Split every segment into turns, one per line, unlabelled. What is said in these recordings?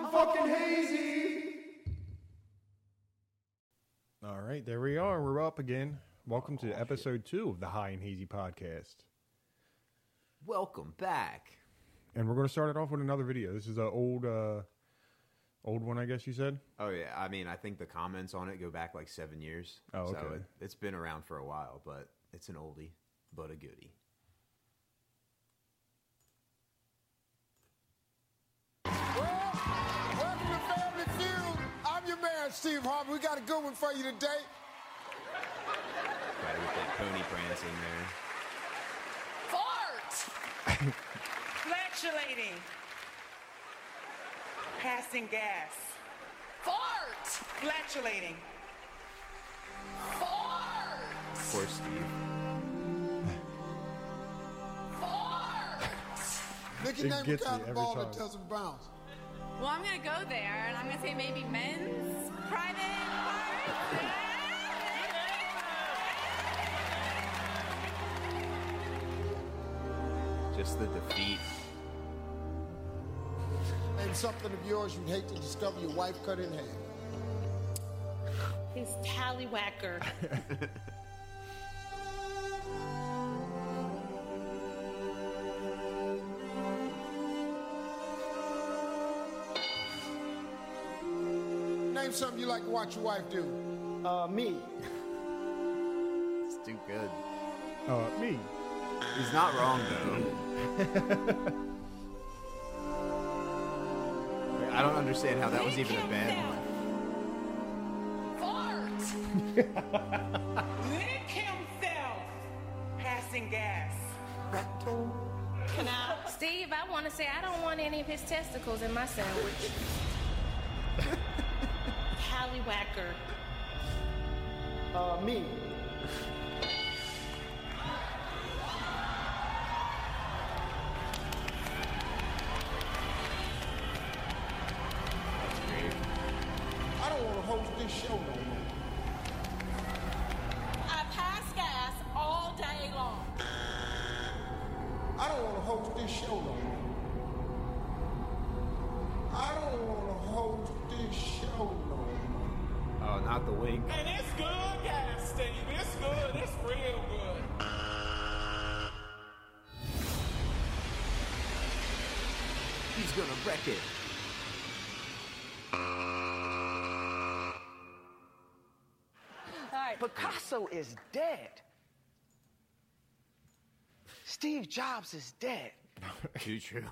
fucking hazy.
All right, there we are. We're up again. Welcome to episode 2 of the High and Hazy podcast.
Welcome back.
And we're going to start it off with another video. This is an old one, I guess you said?
Oh, yeah. I mean, I think the comments on it go back like 7 years.
Oh, okay.
So it's been around for a while, but it's an oldie, but a goodie.
Welcome to Family Feud. I'm your man, Steve Harvey. We got a good one for you today.
Gotta get that pony prance in there.
Fart! Flatulating. Passing gas.
Fart!
Flatulating.
Fart!
Poor Steve.
Fart! Nicky,
It
name a
gets
kind
me
of
every
ball
time.
that doesn't bounce.
Well, I'm going to go there, and I'm going to say maybe men's private parts.
Just the defeat.
Name something of yours you'd hate to discover your wife cut in half.
He's tallywhacker.
Name something you like to watch your wife do.
Me.
It's too good.
Me.
He's not wrong, though. I don't understand how that was even a bad one.
Fart!
Lick himself. Passing gas.
Steve, I want to say I don't want any of his testicles in my sandwich. Tallywhacker.
Me.
I don't want to host this show no more.
I pass gas all day long.
I don't want to host this show no more. I don't want to host this show no more.
Oh, not the wink.
And it's good, guys, Steve. It's good. It's real good.
He's gonna wreck it.
Picasso is dead. Steve Jobs is dead.
Too true.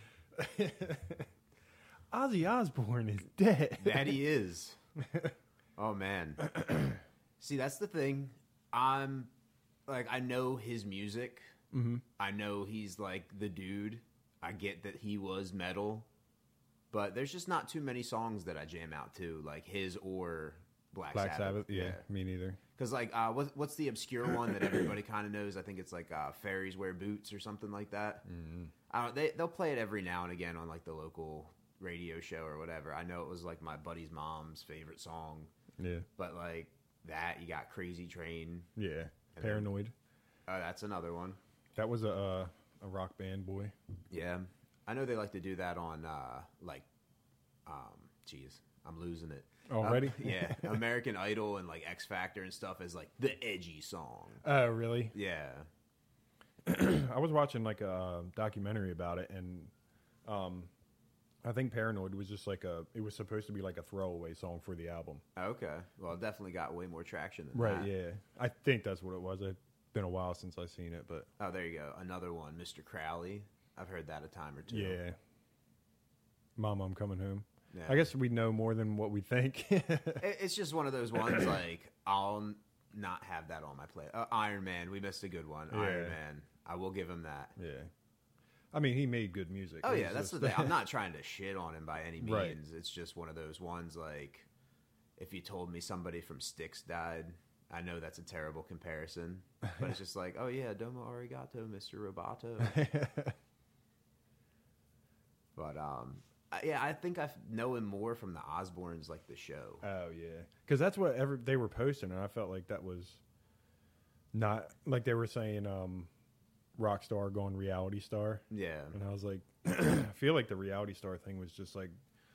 Ozzy Osbourne is dead.
That he is. Oh, man. See, that's the thing. I know his music. Mm-hmm. I know he's like the dude. I get that he was metal. But there's just not too many songs that I jam out to, like his or Black
Sabbath? Yeah, me neither.
Because, like, what's the obscure one that everybody kind of knows? I think it's like Fairies Wear Boots or something like that. Mm-hmm. They'll play it every now and again on, like, the local radio show or whatever. I know it was, like, my buddy's mom's favorite song.
Yeah.
But, like, that, you got Crazy Train.
Yeah. Paranoid.
That's another one.
That was a rock band, boy.
Yeah. I know they like to do that on, I'm losing it.
Already?
Yeah. American Idol and, like, X Factor and stuff is, like, the edgy song.
Oh, really?
Yeah.
I was watching, like, a documentary about it, and I think Paranoid was just like it was supposed to be like a throwaway song for the album.
Okay. Well, it definitely got way more traction than
Right,
that.
yeah. I think that's what it was. It's been a while since I've seen it, but...
Oh, there you go. Another one, Mr. Crowley. I've heard that a time or two.
Yeah. Mama, I'm coming home.
Yeah.
I guess we know more than what we think.
It's just one of those ones, like, I'll not have that on my play. Iron Man, we missed a good one.
Yeah.
Iron Man, I will give him that.
Yeah. I mean, he made good music.
Oh,
It
yeah,
was
that's
just-
the thing. I'm not trying to shit on him by any means.
Right.
It's just one of those ones, like, if you told me somebody from Styx died, I know that's a terrible comparison. But it's just like, oh, yeah, domo arigato, Mr. Roboto. But, yeah, I think I know him more from the Osbournes, like the show.
Oh, yeah. Because that's what they were posting, and I felt like that was not... Like they were saying rock star going reality star.
Yeah.
And I was like, I feel like the reality star thing was just like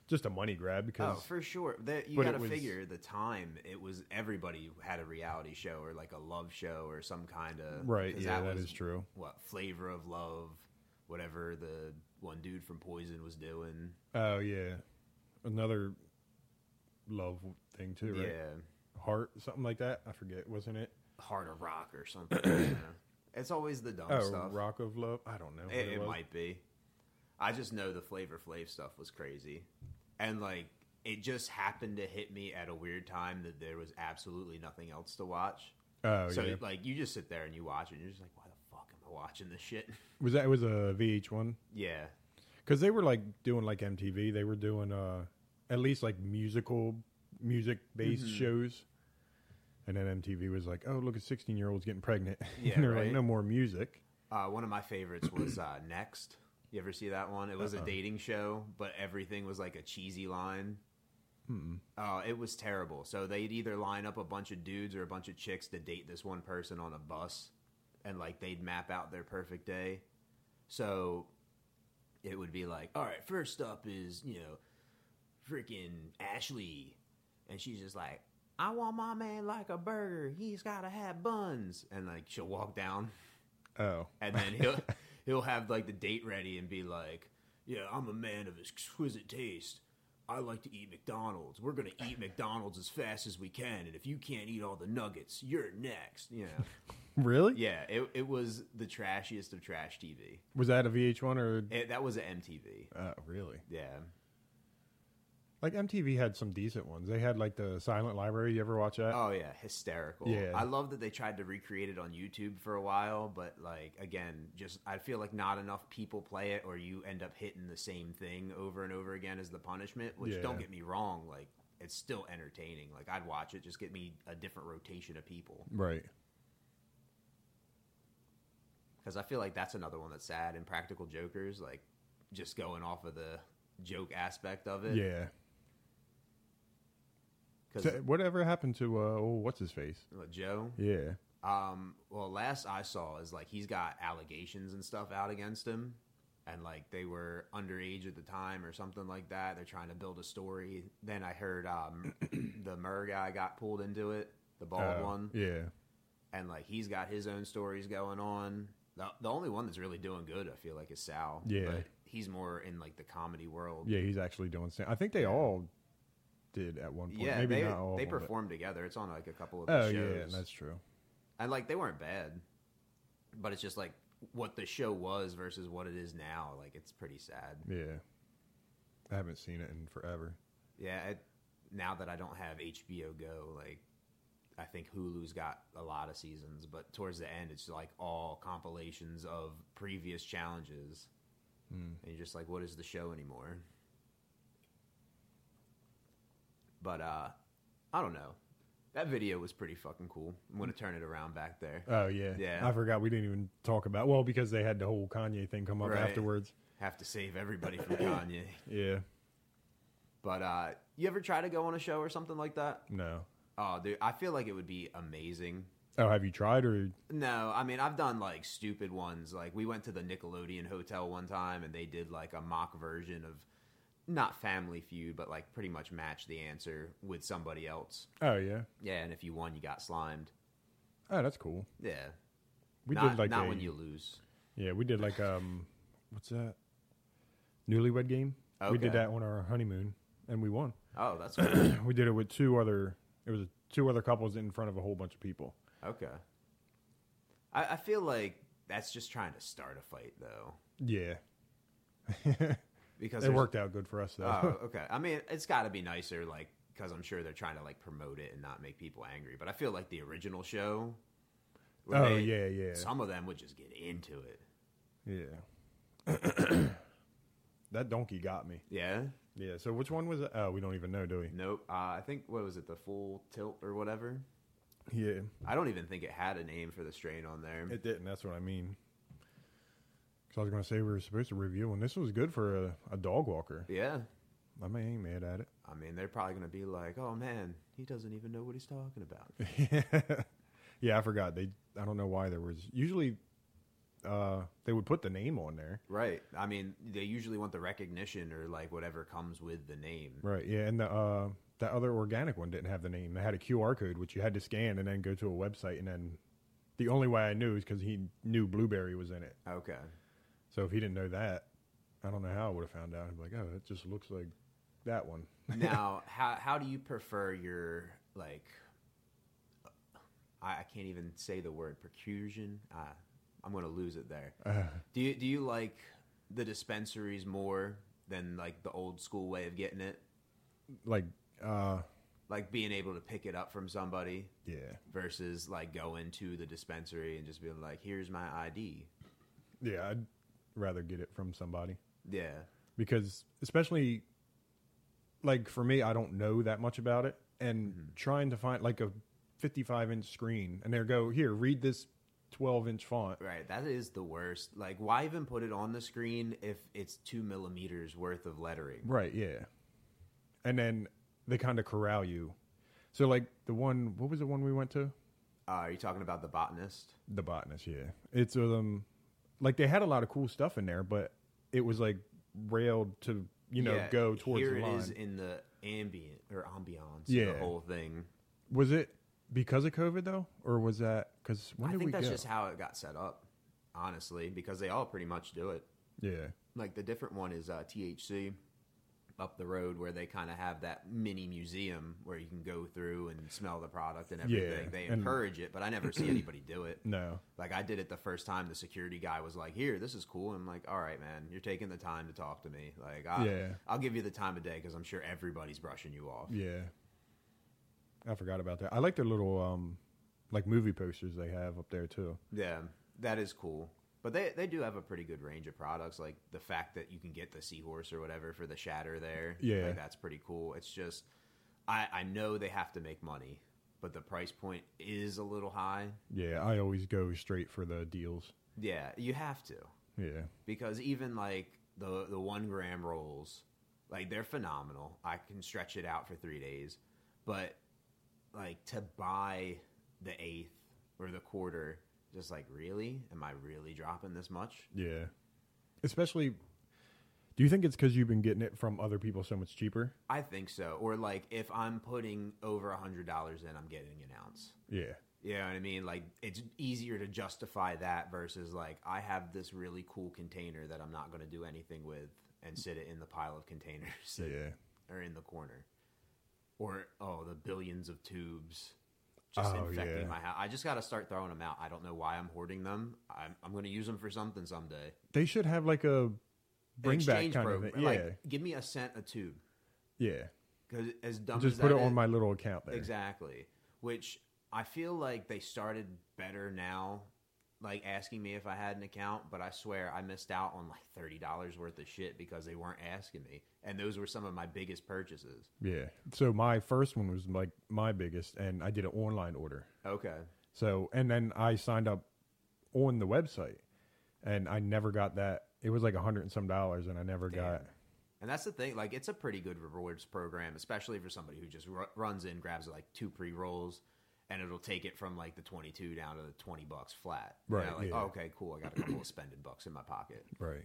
just a money grab because
Oh, for sure. You
but
got to
it was-
figure the time. It was everybody had a reality show or like a love show or some kind of
Right,
'cause
yeah, that
was,
is true.
What Flavor of Love, whatever the one dude from Poison was doing.
oh yeah, another love thing too, right?
Yeah,
Heart, something like that. I forget, wasn't it?
Heart of Rock or something. you know. It's always the dumb
Oh,
stuff.
Rock of Love. I don't know. what
It
was.
might be. I just know the Flavor Flav stuff was crazy, and like it just happened to hit me at a weird time that there was absolutely nothing else to watch.
Oh
So
yeah.
like you just sit there and you watch it, and you're just like, why the fuck am I watching this shit?
Was that? It was a VH1
Yeah,
because they were like doing like MTV. They were doing at least like music based
Mm-hmm.
shows. And then MTV was like, "Oh, look at 16-year-olds getting pregnant."
Yeah,
and they're
right.
like, "No more music."
one of my favorites was Next. You ever see that one? It was a dating show, but everything was like a cheesy line. Oh, it was terrible. So they'd either line up a bunch of dudes or a bunch of chicks to date this one person on a bus, and like they'd map out their perfect day. So it would be like, all right, first up is, freaking Ashley. And she's just like, I want my man like a burger. He's got to have buns. And like she'll walk down,
Oh,
and then he'll have like the date ready and be like, yeah, I'm a man of exquisite taste. I like to eat McDonald's. We're going to eat McDonald's as fast as we can. And if you can't eat all the nuggets, you're next.
really?
Yeah, it was the trashiest of trash TV.
Was that a VH1 or?
That was an MTV.
Oh, really?
Yeah.
Like MTV had some decent ones. They had like the Silent Library. You ever watch that?
Oh yeah, hysterical.
Yeah.
I love that they tried to recreate it on YouTube for a while, but like again, just I feel like not enough people play it, or you end up hitting the same thing over and over again as the punishment. Which
Yeah.
don't get me wrong, like it's still entertaining. Like I'd watch it, just get me a different rotation of people,
Right.
because I feel like that's another one that's sad. In Practical Jokers, like just going off of the joke aspect of it.
Yeah.
Because
Whatever happened to what's his face?
Joe.
Yeah.
Well, last I saw is like he's got allegations and stuff out against him, and like they were underage at the time or something like that. They're trying to build a story. Then I heard the Murr guy got pulled into it, the bald one,
Yeah.
and like he's got his own stories going on. The only one that's really doing good, I feel like, is Sal.
Yeah.
But he's more in like the comedy world.
Yeah, he's actually doing. I think they all did at one point.
Yeah,
Maybe not all.
they
of them, but-
performed together. It's on like a couple of the
Oh
shows.
yeah, that's true.
And like they weren't bad, but it's just like what the show was versus what it is now. Like it's pretty sad.
Yeah. I haven't seen it in forever.
Yeah, now that I don't have HBO Go, like I think Hulu's got a lot of seasons, but towards the end it's like all compilations of previous challenges, and you're just like, what is the show anymore? But I don't know. That video was pretty fucking cool. I'm gonna turn it around back there.
Oh yeah.
Yeah.
I forgot we didn't even talk about because they had the whole Kanye thing come up
Right.
afterwards.
Have to save everybody from Kanye.
Yeah.
But you ever try to go on a show or something like that?
No.
Oh, dude, I feel like it would be amazing.
Oh, have you tried or?
No, I mean, I've done like stupid ones. Like we went to the Nickelodeon Hotel one time and they did like a mock version of not Family Feud, but like pretty much Match the Answer with somebody else.
Oh yeah.
Yeah, and if you won, you got slimed.
Oh, that's cool.
Yeah.
We
not,
did like
not when you lose.
Yeah, we did like what's that? Newlywed Game. We did
Okay.
that on our honeymoon and we won.
Oh, that's cool.
We did it with two other couples in front of a whole bunch of people.
Okay. I feel like that's just trying to start a fight, though.
Yeah.
Because
It
there's-
worked out good for us though.
Oh, okay. I mean, it's got to be nicer, like, because I'm sure they're trying to like promote it and not make people angry. But I feel like the original show. where
Oh, yeah.
Some of them would just get into it.
Yeah. That donkey got me.
Yeah.
Yeah. So which one was it? Oh, we don't even know, do we?
Nope. I think what was it, the Full Tilt or whatever?
Yeah.
I don't even think it had a name for the strain on there.
It didn't. That's what I mean. Because I was going to say we were supposed to review one. This was good for a dog walker.
Yeah.
I ain't mad at it.
I mean, they're probably going to be like, "Oh man, he doesn't even know what he's talking about."
Yeah, I forgot. I don't know why there was. Usually they would put the name on there.
Right. I mean, they usually want the recognition or like whatever comes with the name.
Right. Yeah, and the other organic one didn't have the name. They had a QR code which you had to scan and then go to a website, and then the only way I knew is because he knew Blueberry was in it.
Okay.
So if he didn't know that, I don't know how I would have found out. I'd be like, oh, it just looks like that one.
Now, how do you prefer your, like, I can't even say the word percussion. I'm going to lose it there. Do you like the dispensaries more than like the old school way of getting it?
Like
being able to pick it up from somebody?
Yeah.
Versus like going to the dispensary and just being like, here's my ID.
Yeah, I'd rather get it from somebody.
Yeah.
Because especially, like, for me, I don't know that much about it. And trying to find, like, a 55-inch screen, and they go, here, read this 12-inch font.
Right, that is the worst. Like, why even put it on the screen if it's 2 millimeters worth of lettering?
Right, yeah. And then they kind of corral you. So, like, the one, what was the one we went to?
Are you talking about The Botanist?
The Botanist, yeah. It's, like, they had a lot of cool stuff in there, but it was, like, railed to, go towards the line.
Here it is in the ambiance,
yeah.
The whole thing.
Was it because of COVID, though? Or was that, because when
I
did we
think
go?
that's just how it got set up, honestly, because they all pretty much do it.
Yeah.
Like, the different one is THC up the road, where they kind of have that mini museum where you can go through and smell the product and everything.
Yeah,
They
and
encourage it, but I never see anybody do it.
No.
Like, I did it the first time. The security guy was like, here, this is cool. And I'm like, all right, man, you're taking the time to talk to me. Like, I'll give you the time of day because I'm sure everybody's brushing you off.
Yeah. I forgot about that. I like their little, like, movie posters they have up there, too.
Yeah, that is cool. But they do have a pretty good range of products. Like, the fact that you can get the Seahorse or whatever for the shatter there.
Yeah.
Like, that's pretty cool. It's just, I know they have to make money, but the price point is a little high.
Yeah, I always go straight for the deals.
Yeah, you have to.
Yeah.
Because even, like, the 1 gram rolls, like, they're phenomenal. I can stretch it out for 3 days. But, like, to buy the eighth or the quarter, just like, really? Am I really dropping this much?
Yeah. Especially, do you think it's because you've been getting it from other people so much cheaper?
I think so. Or, like, if I'm putting over $100 in, I'm getting an ounce.
Yeah.
You know what I mean? Like, it's easier to justify that versus, like, I have this really cool container that I'm not going to do anything with and sit it in the pile of containers or in the corner. Or, the billions of tubes just infecting my house. I just got to start throwing them out. I don't know why I'm hoarding them. I'm going to use them for something someday.
They should have, like, a bring back kind of thing. Yeah.
Like, give me a cent a tube.
Yeah.
Because as dumb
just
as that
put it
is,
on my little account there.
Exactly. Which I feel like they started better now, like asking me if I had an account, but I swear I missed out on like $30 worth of shit because they weren't asking me. And those were some of my biggest purchases.
Yeah. So my first one was like my biggest, and I did an online order.
Okay.
So, and then I signed up on the website, and I never got that. It was like $100 and some, and I never got.
And that's the thing. Like, it's a pretty good rewards program, especially for somebody who just runs in, grabs like 2 pre-rolls, and it'll take it from like the 22 down to the $20 flat.
Right.
You know, like,
yeah.
okay, cool. I got a couple of spending bucks in my pocket.
Right.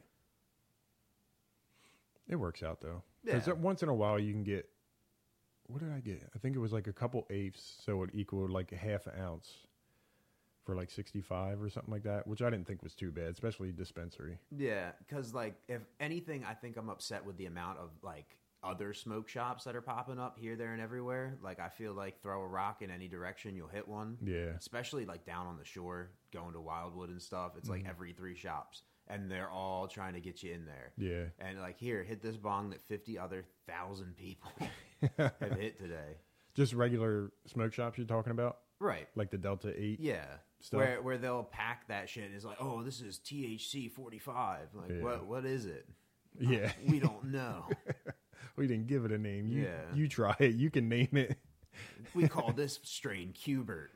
It works out though.
Yeah.
Because once in a while you can get. What did I get? I think it was like a couple eighths, so it equaled like a half an ounce for like 65 or something like that, which I didn't think was too bad, especially dispensary.
Yeah, because, like, if anything, I think I'm upset with the amount of, like, other smoke shops that are popping up here, there, and everywhere. Like, I feel like throw a rock in any direction, you'll hit one.
Yeah.
Especially, like, down on the shore, going to Wildwood and stuff. It's, like, every 3 shops. And they're all trying to get you in there.
Yeah.
And, like, here, hit this bong that 50 other 1,000 people have hit today.
Just regular smoke shops you're talking about?
Right.
Like the Delta 8?
Yeah.
Stuff?
Where they'll pack that shit. It's like, oh, this is THC 45. Like,
Yeah.
what is it?
Yeah.
We don't know.
We didn't give it a name.
Yeah.
You try it. You can name it.
We call this strain Cubert.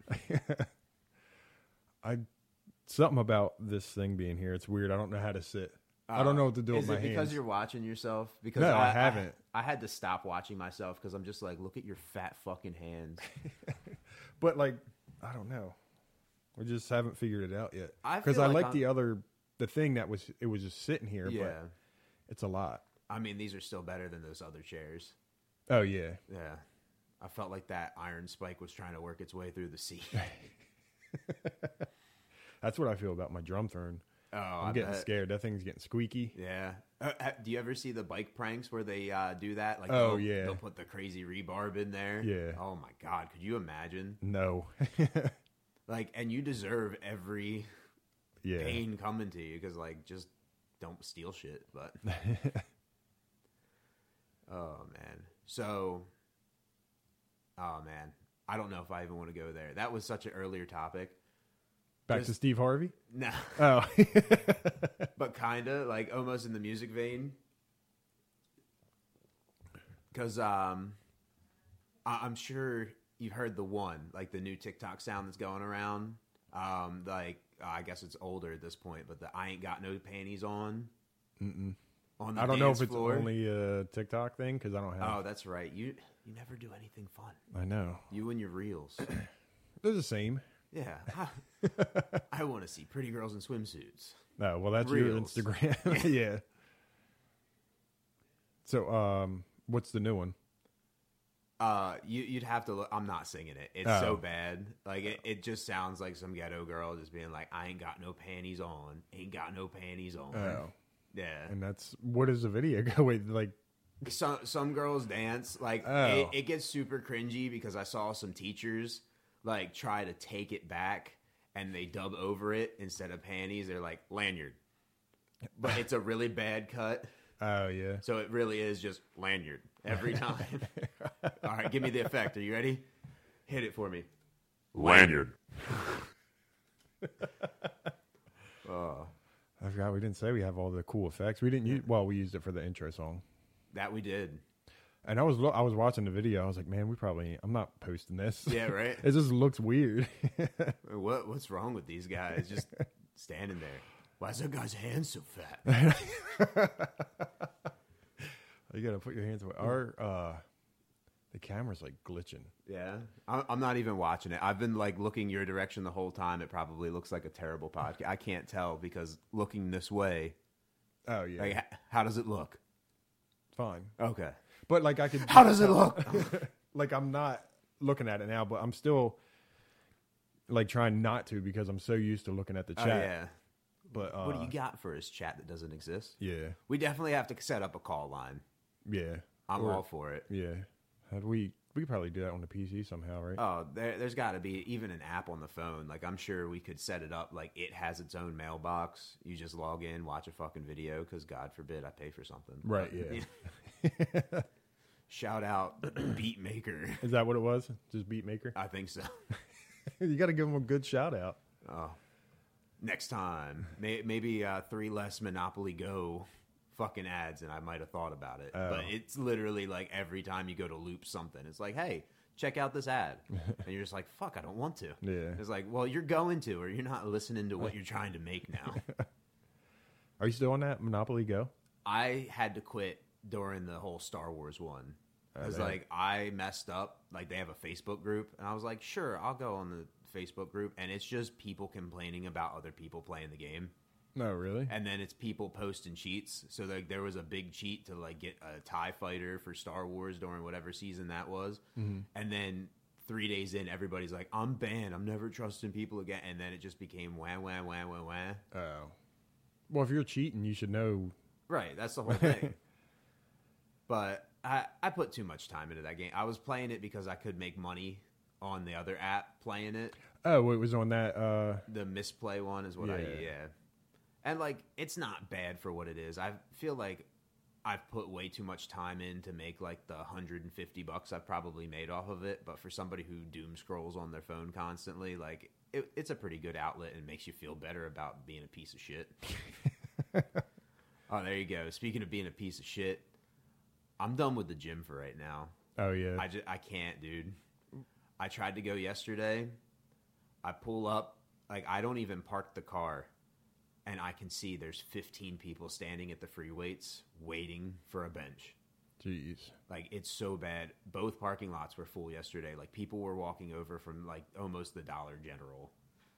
Something about this thing being here. It's weird. I don't know how to sit. I don't know what to do with my
Is it because
hands.
you're watching yourself? Because
No, I haven't.
I had to stop watching myself because I'm just like, look at your fat fucking hands.
But like, I don't know. We just haven't figured it out yet.
I
Because
feel
I
like
like the thing that was just sitting here,
Yeah.
but it's a lot.
I mean, these are still better than those other chairs.
Oh, yeah.
Yeah. I felt like that iron spike was trying to work its way through the seat.
That's what I feel about my drum throne.
Oh,
I'm getting scared. That thing's getting squeaky.
Yeah. Do you ever see the bike pranks where they do that? Like,
Oh, yeah.
They'll put the crazy rebarb in there.
Yeah.
Oh, my God. Could you imagine?
No.
Like, and you deserve every
Yeah.
pain coming to you because, like, just don't steal shit. But, oh, man. So, oh, man. I don't know if I even want to go there. That was such an earlier topic.
Back to Steve Harvey?
No.
Oh.
But kind of, like, almost in the music vein. Because I'm sure you've heard the one, like, the new TikTok sound that's going around. I guess it's older at this point, but the I Ain't Got No Panties On.
Mm-mm.
On the
I don't know
dance
if it's
floor.
only a TikTok thing, because I don't have...
Oh, that's right. You never do anything fun.
I know.
You and your reels.
They're the same.
Yeah. I want to see pretty girls in swimsuits.
Oh, well, that's
Reels.
your Instagram. Yeah. So, what's the new one?
You'd have to look. I'm not singing it. It's so bad. Like, it just sounds like some ghetto girl just being like, I ain't got no panties on. Ain't got no panties on.
Oh.
Yeah.
And that's... What is the video? Go wait, like...
Some girls dance. Like,
Oh.
it gets super cringy because I saw some teachers, like, try to take it back and they dub over it instead of panties. They're like, lanyard. But it's a really bad cut.
Oh, yeah.
So it really is just lanyard every time. All right, give me the effect. Are you ready? Hit it for me.
Lanyard.
I forgot we didn't say we have all the cool effects. We didn't use... Well, we used it for the intro song.
That we did.
And I was watching the video. I was like, man, I'm not posting this.
Yeah, right?
It just looks weird.
What's wrong with these guys just standing there? Why is that guy's hand so fat?
You got to put your hands away. The camera's like glitching.
Yeah. I'm not even watching it. I've been like looking your direction the whole time. It probably looks like a terrible podcast. I can't tell because looking this way,
Oh, yeah.
like, how does it look?
Fine.
Okay.
But like I could...
How does it look?
Like I'm not looking at it now, but I'm still like trying not to because I'm so used to looking at the
Oh,
chat.
yeah.
But
What do you got for his chat that doesn't exist?
Yeah.
We definitely have to set up a call line.
Yeah.
I'm all for it.
Yeah. We could probably do that on the PC somehow, right?
Oh, there's got to be even an app on the phone. Like, I'm sure we could set it up like it has its own mailbox. You just log in, watch a fucking video, because God forbid I pay for something.
Right, yeah.
Shout out Beatmaker.
Is that what it was? Just Beatmaker?
I think so.
You got to give him a good shout out.
Oh, next time. Maybe 3 less Monopoly Go fucking ads, and I might have thought about it.
Oh.
But it's literally like every time you go to loop something, it's like, hey, check out this ad. And you're just like, fuck, I don't want to.
Yeah.
It's like, well, you're going to, or you're not listening to what you're trying to make now.
Are you still on that Monopoly Go?
I had to quit during the whole Star Wars one. Because,
man.
like, I messed up. Like, they have a Facebook group. And I was like, sure, I'll go on the Facebook group. And it's just people complaining about other people playing the game.
No, really?
And then it's people posting cheats. So, like, there was a big cheat to, like, get a TIE fighter for Star Wars during whatever season that was. Mm-hmm. And then 3 days in, everybody's like, I'm banned. I'm never trusting people again. And then it just became wah, wah, wah, wah, wah.
Oh. Well, if you're cheating, you should know.
Right, that's the whole thing. But I put too much time into that game. I was playing it because I could make money on the other app playing it.
Oh, it was on that.
The misplay one is what yeah. And, like, it's not bad for what it is. I feel like I've put way too much time in to make, like, the $150 I've probably made off of it. But for somebody who doom scrolls on their phone constantly, like, it's a pretty good outlet and makes you feel better about being a piece of shit. Oh, there you go. Speaking of being a piece of shit, I'm done with the gym for right now.
Oh, yeah.
I can't, dude. I tried to go yesterday. I pull up. Like, I don't even park the car. And I can see there's 15 people standing at the free weights waiting for a bench.
Jeez.
Like, it's so bad. Both parking lots were full yesterday. Like, people were walking over from, like, almost the Dollar General.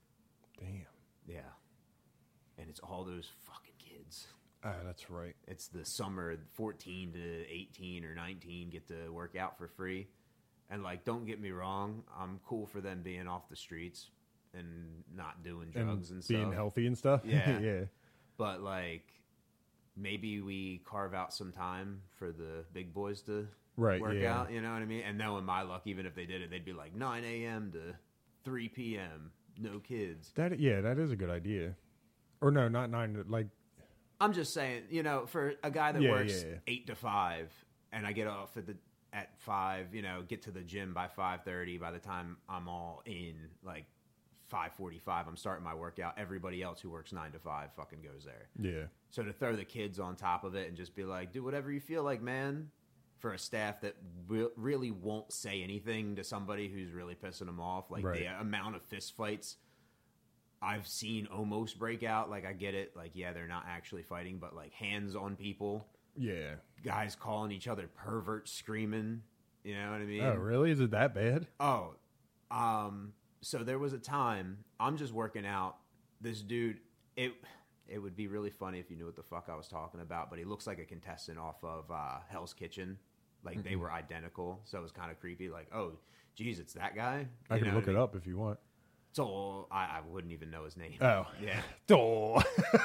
Damn.
Yeah. And it's all those fucking kids.
That's right.
It's the summer, 14 to 18 or 19 get to work out for free. And, like, don't get me wrong, I'm cool for them being off the streets and not doing drugs and stuff.
Being healthy and stuff?
Yeah.
Yeah.
But, like, maybe we carve out some time for the big boys to work out, you know what I mean? And knowing my luck, even if they did it, they'd be like 9 a.m. to 3 p.m., no kids.
That is a good idea. Or no, not 9, like...
I'm just saying, you know, for a guy that works 8 to 5, and I get off at 5, you know, get to the gym by 5:30. By the time I'm all in, like 5:45, I'm starting my workout. Everybody else who works 9 to 5 fucking goes there.
Yeah.
So to throw the kids on top of it and just be like, do whatever you feel like, man, for a staff that really won't say anything to somebody who's really pissing them off, like the amount of fist fights I've seen almost break out. Like, I get it. Like, yeah, they're not actually fighting, but, like, hands on people.
Yeah.
Guys calling each other perverts, screaming. You know what I mean?
Oh, really? Is it that bad?
Oh. So there was a time, I'm just working out. This dude, it would be really funny if you knew what the fuck I was talking about, but he looks like a contestant off of Hell's Kitchen. Like, they were identical, so it was kind of creepy. Like, oh, geez, it's that guy?
I can look it up if you want.
So I wouldn't even know his name.
Oh.
Yeah.
Oh.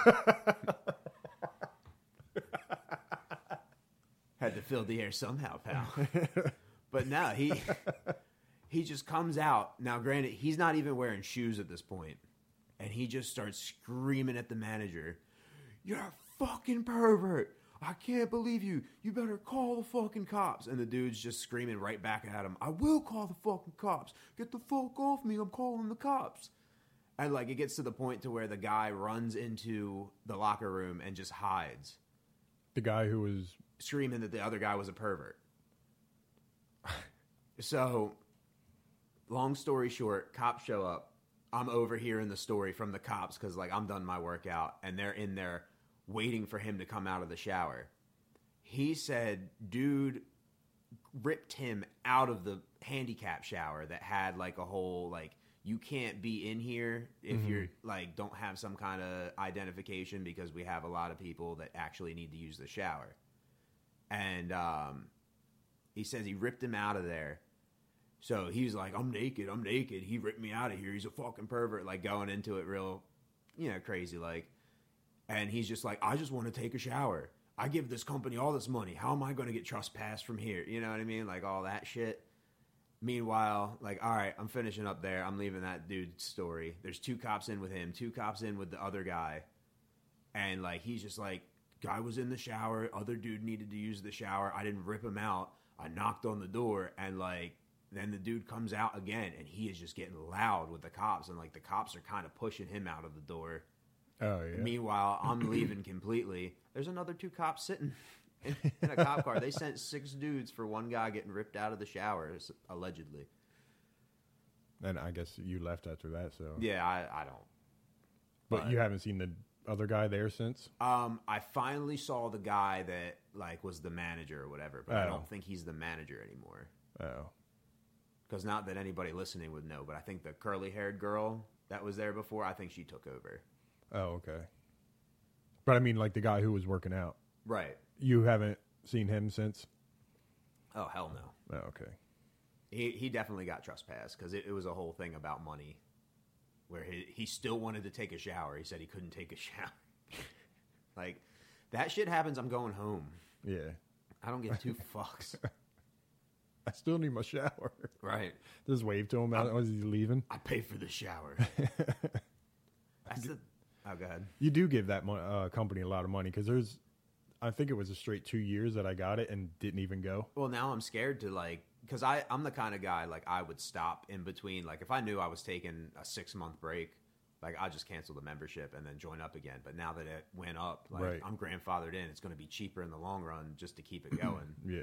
Had to fill the air somehow, pal. But no, he just comes out. Now, granted, he's not even wearing shoes at this point. And he just starts screaming at the manager, "You're a fucking pervert. I can't believe you. You better call the fucking cops." And the dude's just screaming right back at him, "I will call the fucking cops. Get the fuck off me. I'm calling the cops." And, like, it gets to the point to where the guy runs into the locker room and just hides.
The guy who was...
Screaming that the other guy was a pervert. So, long story short, cops show up. I'm overhearing the story from the cops because, like, I'm done my workout. And they're in there waiting for him to come out of the shower. He said, dude ripped him out of the handicap shower that had, like, a whole, like, you can't be in here if you're, like, don't have some kind of identification because we have a lot of people that actually need to use the shower. And he says he ripped him out of there. So he's like, I'm naked. He ripped me out of here. He's a fucking pervert, like, going into it real, you know, crazy, like. And he's just like, I just want to take a shower. I give this company all this money. How am I going to get trespassed from here? You know what I mean? Like, all that shit. Meanwhile, like, all right, I'm finishing up there. I'm leaving that dude's story. There's 2 cops in with him, 2 cops in with the other guy. And, like, he's just like, guy was in the shower. Other dude needed to use the shower. I didn't rip him out. I knocked on the door. And, like, then the dude comes out again. And he is just getting loud with the cops. And, like, the cops are kind of pushing him out of the door.
Oh, yeah.
Meanwhile, I'm leaving completely. There's another 2 cops sitting in a cop car. They sent 6 dudes for one guy getting ripped out of the shower, allegedly.
And I guess you left after that, so...
Yeah, I don't.
But you haven't seen the other guy there since?
I finally saw the guy that, like, was the manager or whatever, but I don't think he's the manager anymore.
Oh.
Because not that anybody listening would know, but I think the curly-haired girl that was there before, I think she took over.
Oh, okay. But I mean, like, the guy who was working out.
Right.
You haven't seen him since?
Oh, hell no.
Oh, okay.
He definitely got trespassed because it was a whole thing about money where he still wanted to take a shower. He said he couldn't take a shower. Like, that shit happens, I'm going home.
Yeah.
I don't get 2 fucks.
I still need my shower.
Right.
Just wave to him as he's leaving.
I pay for the shower. That's the... Oh, go ahead.
You do give that company a lot of money because I think it was a straight 2 years that I got it and didn't even go.
Well, now I'm scared to, like, because I'm the kind of guy, like, I would stop in between. Like, if I knew I was taking a 6-month break, like, I'd just cancel the membership and then join up again. But now that it went up, like,
right.
I'm grandfathered in. It's going to be cheaper in the long run just to keep it going.
Yeah.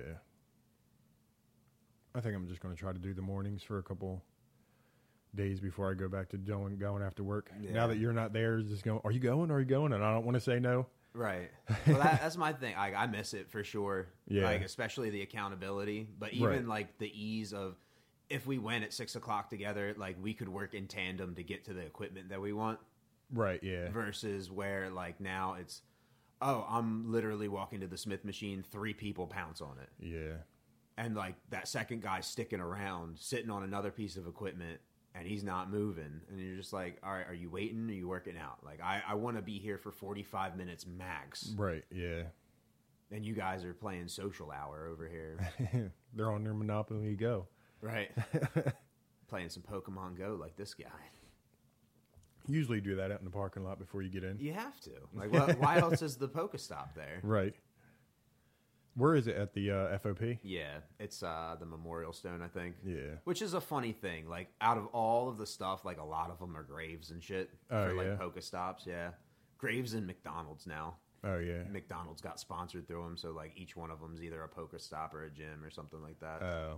I think I'm just going to try to do the mornings for a couple days before I go back to going after work. Yeah. Now that you're not there, just going, are you going? And I don't want to say no.
Right. Well, that's my thing. I miss it for sure.
Yeah.
Like, especially the accountability, but even like the ease of if we went at 6 o'clock together, like we could work in tandem to get to the equipment that we want.
Right, yeah.
Versus where like now it's, oh, I'm literally walking to the Smith machine, 3 people pounce on it.
Yeah.
And like that second guy's sticking around, sitting on another piece of equipment, and he's not moving. And you're just like, all right, are you waiting? Or are you working out? Like, I want to be here for 45 minutes max.
Right, yeah.
And you guys are playing social hour over here.
They're on their Monopoly Go.
Right. Playing some Pokemon Go like this guy.
Usually do that out in the parking lot before you get in.
You have to. Like, why else is the Pokestop there?
Right. Where is it at the FOP?
Yeah, it's the Memorial Stone, I think.
Yeah.
Which is a funny thing. Like, out of all of the stuff, like, a lot of them are Graves and shit.
Oh,
for, like,
yeah?
Pokestops, yeah. Graves and McDonald's now.
Oh, yeah.
McDonald's got sponsored through them, so, like, each one of them's either a Pokestop or a gym or something like that.
Oh.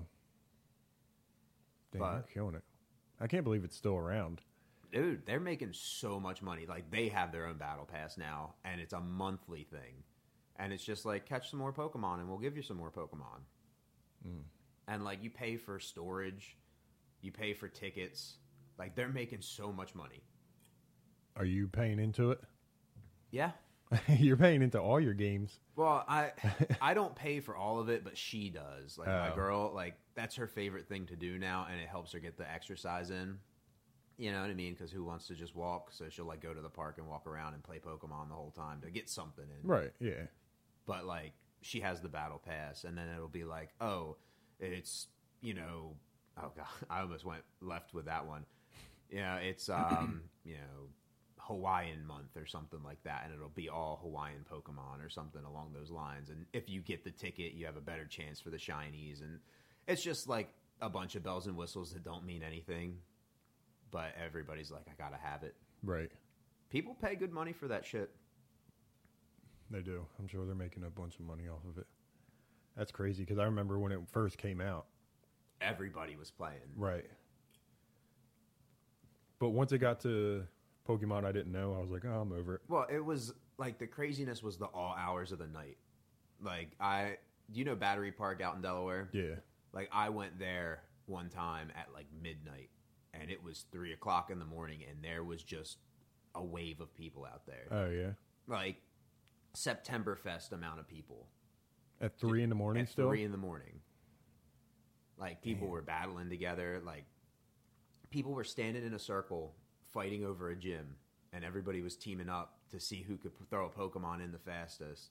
Damn,
But-
they're killing it. I can't believe it's still around.
Dude, they're making so much money. Like, they have their own battle pass now, and it's a monthly thing. And it's just like, catch some more Pokemon, and we'll give you some more Pokemon. And, like, you pay for storage. You pay for tickets. Like, they're making so much money.
Are you paying into it?
Yeah.
You're paying into all your games.
Well, I don't pay for all of it, but she does. Like, my
Oh.
girl, like, that's her favorite thing to do now, and it helps her get the exercise in. You know what I mean? Because who wants to just walk? So she'll, like, go to the park and walk around and play Pokemon the whole time to get something in.
Right, yeah.
But, like, she has the battle pass, and then it'll be like, oh, it's, you know, oh, God, I almost went left with that one. You know, it's, you know, Hawaiian month or something like that, and it'll be all Hawaiian Pokemon or something along those lines. And if you get the ticket, you have a better chance for the shinies. And it's just, like, a bunch of bells and whistles that don't mean anything. But everybody's like, I gotta have it.
Right.
People pay good money for that shit.
They do. I'm sure they're making a bunch of money off of it. That's crazy because I remember when it first came out.
Everybody was playing.
Right. But once it got to Pokemon I didn't know, I was like, oh, I'm over it.
Well, it was like the craziness was the all hours of the night. Like, do you know Battery Park out in Delaware?
Yeah.
Like, I went there one time at like midnight, and it was 3 o'clock in the morning, and there was just a wave of people out there.
Oh, yeah.
Like, Septemberfest amount of people.
At 3 in the morning
At
still?
3 in the morning. Like, people were battling together. Like, people were standing in a circle fighting over a gym, and everybody was teaming up to see who could throw a Pokemon in the fastest.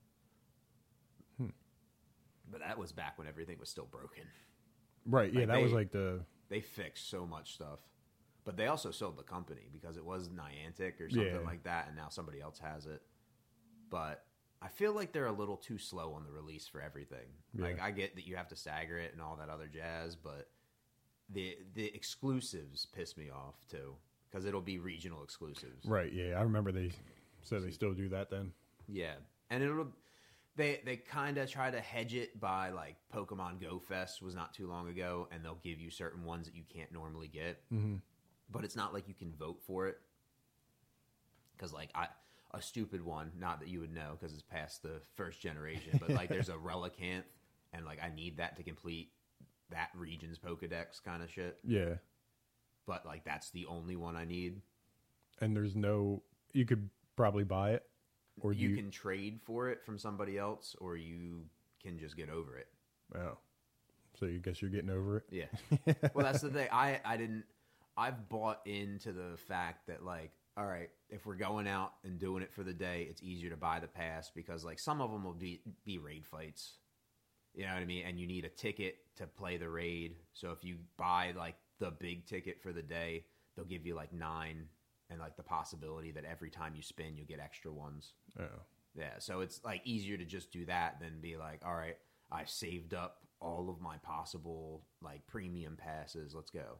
But that was back when everything was still broken.
Right, yeah,
Like,
that was like the...
They fixed so much stuff. But they also sold the company because it was Niantic or something
Yeah.
like that, and now somebody else has it. But I feel like they're a little too slow on the release for everything.
Yeah.
Like, I get that you have to stagger it and all that other jazz, but the exclusives piss me off, too, because it'll be regional exclusives.
Right, yeah. I remember they said they still do that then.
Yeah. And it'll... They kind of try to hedge it by, like, Pokemon Go Fest was not too long ago, and they'll give you certain ones that you can't normally get.
Mm-hmm.
But it's not like you can vote for it. Because, like, a stupid one, not that you would know because it's past the first generation, but, like, there's a Relicanth, and, like, I need that to complete that region's Pokedex kind of shit.
Yeah.
But, like, that's the only one I need.
And there's no... You could probably buy it. Or
You can trade for it from somebody else, or you can just get over it.
Oh. So you guess you're getting over it?
Yeah. Well, that's the thing. I've bought into the fact that, like, all right, if we're going out and doing it for the day, it's easier to buy the pass because, like, some of them will be raid fights. You know what I mean? And you need a ticket to play the raid. So if you buy, like, the big ticket for the day, they'll give you, like, 9 and, like, the possibility that every time you spin, you'll get extra ones.
Oh.
Yeah, so it's, like, easier to just do that than be like, all right, I saved up all of my possible, like, premium passes. Let's go.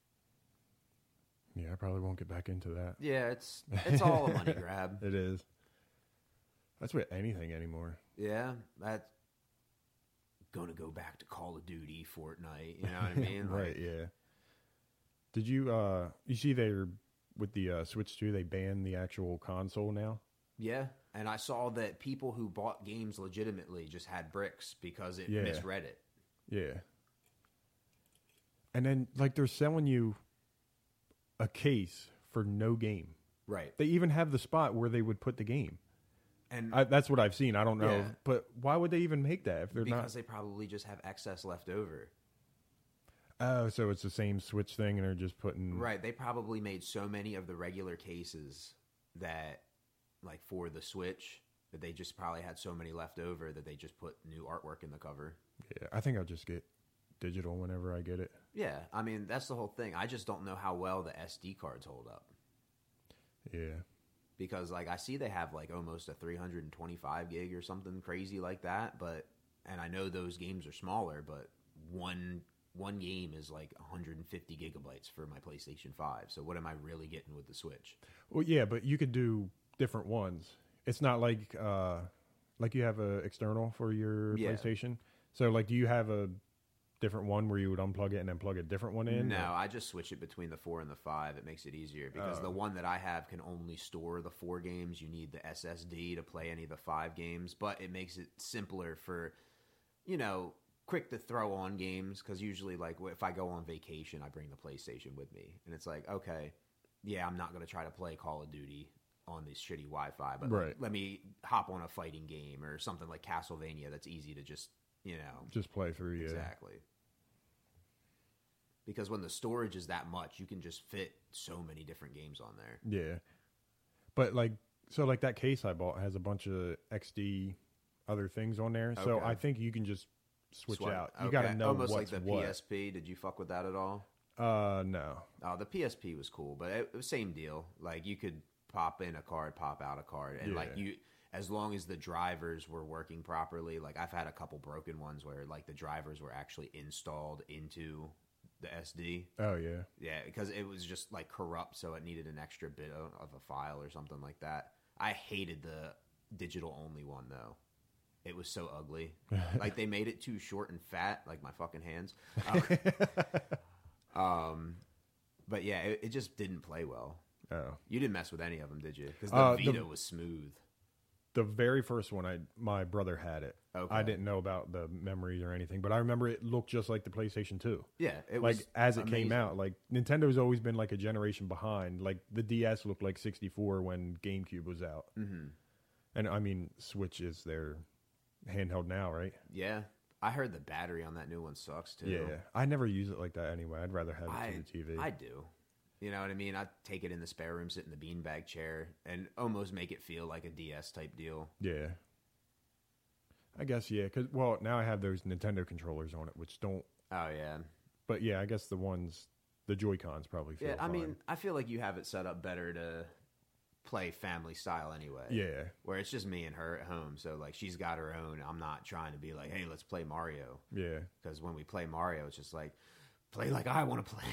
Yeah, I probably won't get back into that.
Yeah, it's all a money grab.
It is. That's with anything anymore.
Yeah, that's going to go back to Call of Duty, Fortnite, you know what I mean?
Right, yeah. Did you see they're, with the Switch 2, they banned the actual console now?
Yeah, and I saw that people who bought games legitimately just had bricks because it
Yeah.
misread it.
Yeah. And then, like, they're selling you a case for no game.
Right.
They even have the spot where they would put the game.
And
That's what I've seen. I don't know.
Yeah.
But why would they even make that if they're
because
not?
they probably just have excess left over.
Oh, so it's the same Switch thing and they're just putting...
Right. They probably made so many of the regular cases that, like, for the Switch, that they just probably had so many left over that they just put new artwork in the cover.
Yeah, I think I'll just get digital whenever I get it.
Yeah. I mean, that's the whole thing. I just don't know how well the SD cards hold up.
Yeah.
Because, like, I see they have, like, almost a 325 gig or something crazy like that. But, and I know those games are smaller, but one game is like 150 gigabytes for my PlayStation 5. So what am I really getting with the Switch?
Well, yeah, but you could do different ones. It's not like you have a external for your
Yeah.
PlayStation. So, like, do you have a different one where you would unplug it and then plug a different one in?
No,
or-
I just switch it between the 4 and the 5. It makes it easier because the one that I have can only store the 4 games. You need the SSD to play any of the 5 games, but it makes it simpler for, quick to throw on games because usually, like, if I go on vacation, I bring the PlayStation with me. And it's like, okay, yeah, I'm not going to try to play Call of Duty on this shitty Wi-Fi, but like,
Right.
let me hop on a fighting game or something like Castlevania that's easy to just,
Just play through, yeah.
Exactly. Because when the storage is that much, you can just fit so many different games on there.
Yeah. But, like, so, like, that case I bought has a bunch of XD other things on there. So
Okay.
I think you can just switch
Swipe.
out. You
Okay.
got to know
almost
what's
like the
what.
PSP. Did you fuck with that at all?
No.
Oh, the PSP was cool, but it was same deal. Like you could pop in a card, pop out a card, and like
Yeah.
as long as the drivers were working properly. Like I've had a couple broken ones where like the drivers were actually installed into the SD.
Oh, yeah.
Yeah, because it was just like corrupt, so it needed an extra bit of a file or something like that. I hated the digital only one though. It was so ugly. Like they made it too short and fat, like my fucking hands. But yeah, it just didn't play well.
Oh.
You didn't mess with any of them, did you? Because
The-
the Vita was smooth.
The very first one, my brother had it.
Okay.
I didn't know about the memories or anything, but I remember it looked just like the PlayStation 2.
Yeah, it
Like,
was
as it
amazing.
came out, like, Nintendo's always been, like, a generation behind. Like, the DS looked like 64 when GameCube was out. Mm-hmm. And, I mean, Switch is their handheld now, right?
Yeah, I heard the battery on that new one sucks too.
Yeah. I never use it like that anyway. I'd rather have it to the TV.
I do. You know what I mean? I'd take it in the spare room, sit in the beanbag chair, and almost make it feel like a DS type deal.
Yeah. I guess, yeah. Because, well, now I have those Nintendo controllers on it, which don't...
Oh, yeah.
But, yeah, I guess the Joy-Cons probably feel
Yeah, I
fine.
mean, I feel like you have it set up better to play family style anyway.
Yeah.
Where it's just me and her at home, so, like, she's got her own. I'm not trying to be like, hey, let's play Mario.
Yeah.
Because when we play Mario, it's just like, play like I want to play.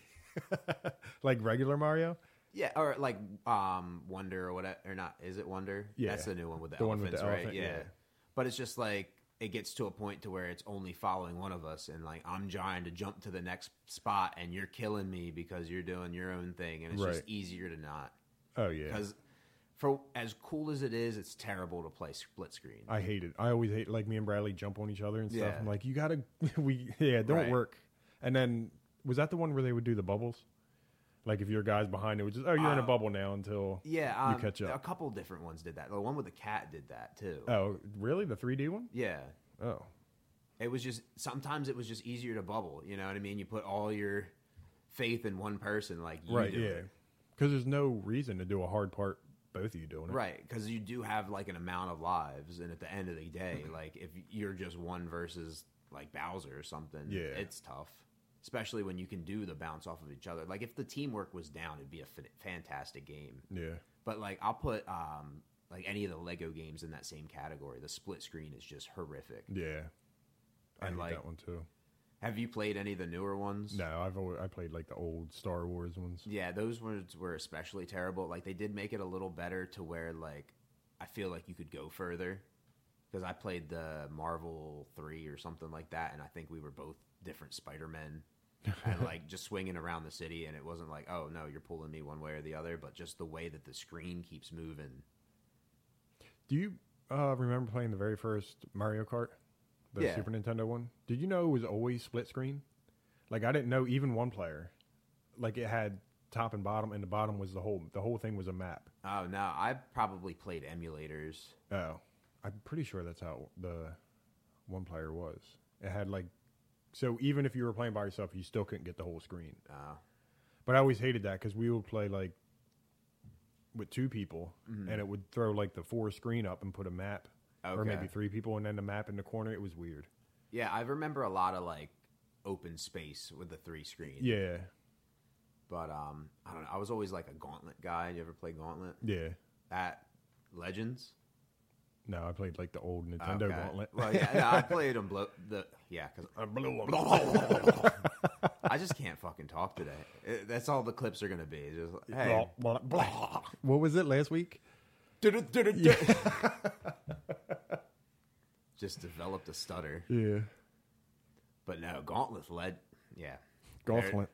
Like regular Mario?
Yeah, or like Wonder or whatever, or not? Is it Wonder?
Yeah.
That's the new one with the
The one
elephants,
with the
right?
elephant, yeah.
But it's just like it gets to a point to where it's only following one of us, and like I'm trying to jump to the next spot, and you're killing me because you're doing your own thing, and it's just
Right.
easier to not.
Oh, yeah.
Because for as cool as it is, it's terrible to play split screen.
I hate it. I always hate, like, me and Bradley jump on each other and stuff.
Yeah.
I'm like, you gotta, it don't
Right.
work. And then, was that the one where they would do the bubbles? Like, if your guy's behind it, would just, you're in a bubble now until
Yeah,
you catch
a
up.
couple different ones did that. The one with the cat did that too.
Oh, really? The 3D one?
Yeah.
Oh.
It was just sometimes it was just easier to bubble. You know what I mean? You put all your faith in one person, like you
Right,
do
yeah.
it.
Because there's no reason to do a hard part, both of you doing it.
Right, because you do have like an amount of lives, and at the end of the day, like if you're just one versus like Bowser or something,
Yeah.
it's tough. Especially when you can do the bounce off of each other. Like if the teamwork was down, it'd be a fantastic game.
Yeah.
But like I'll put like any of the Lego games in that same category. The split screen is just horrific.
Yeah. I
And,
hate
like,
that one, too.
Have you played any of the newer ones?
No, I played, like, the old Star Wars ones.
Yeah, those ones were especially terrible. Like they did make it a little better to where like I feel like you could go further because I played the Marvel 3 or something like that, and I think we were both different Spider-Men and like just swinging around the city, and it wasn't like, oh no, you're pulling me one way or the other, but just the way that the screen keeps moving.
Do you remember playing the very first Mario Kart? The
Yeah.
Super Nintendo one? Did you know it was always split screen? Like I didn't know even one player. Like it had top and bottom, and the bottom was the whole thing was a map.
Oh no, I probably played emulators.
Oh, I'm pretty sure that's how the one player was. It had like, so even if you were playing by yourself, you still couldn't get the whole screen.
Oh.
But I always hated that because we would play like with 2 people, and it would throw like the 4 screen up and put a map, or
Okay.
maybe 3 people, and then the map in the corner. It was weird.
Yeah, I remember a lot of like open space with the 3 screen.
Yeah,
But I don't know. I was always like a Gauntlet guy. You ever play Gauntlet?
yeah.
At Legends?
No, I played like the old Nintendo
Okay.
Gauntlet.
Well, yeah, I played them. Because I just can't fucking talk today. That's all the clips are gonna be. Just like, hey,
What was it last week?
just developed a stutter.
Yeah,
But no, Gauntlet led. Yeah,
Gauntlet.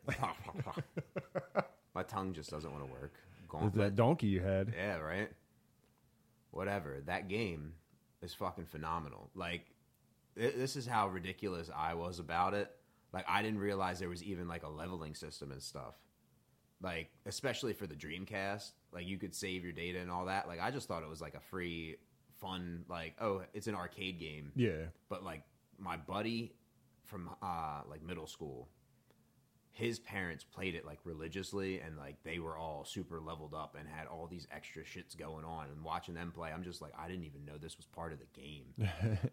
My tongue just doesn't want to work.
With
Gauntlet.
that donkey you had.
Yeah, right. Whatever. That game is fucking phenomenal. Like, this is how ridiculous I was about it. Like, I didn't realize there was even like a leveling system and stuff. Like, especially for the Dreamcast, like you could save your data and all that. Like, I just thought it was like a free, fun, like, oh, it's an arcade game.
Yeah,
But like my buddy from like middle school, his parents played it like religiously, and like they were all super leveled up and had all these extra shits going on. And watching them play, I'm just like, I didn't even know this was part of the game.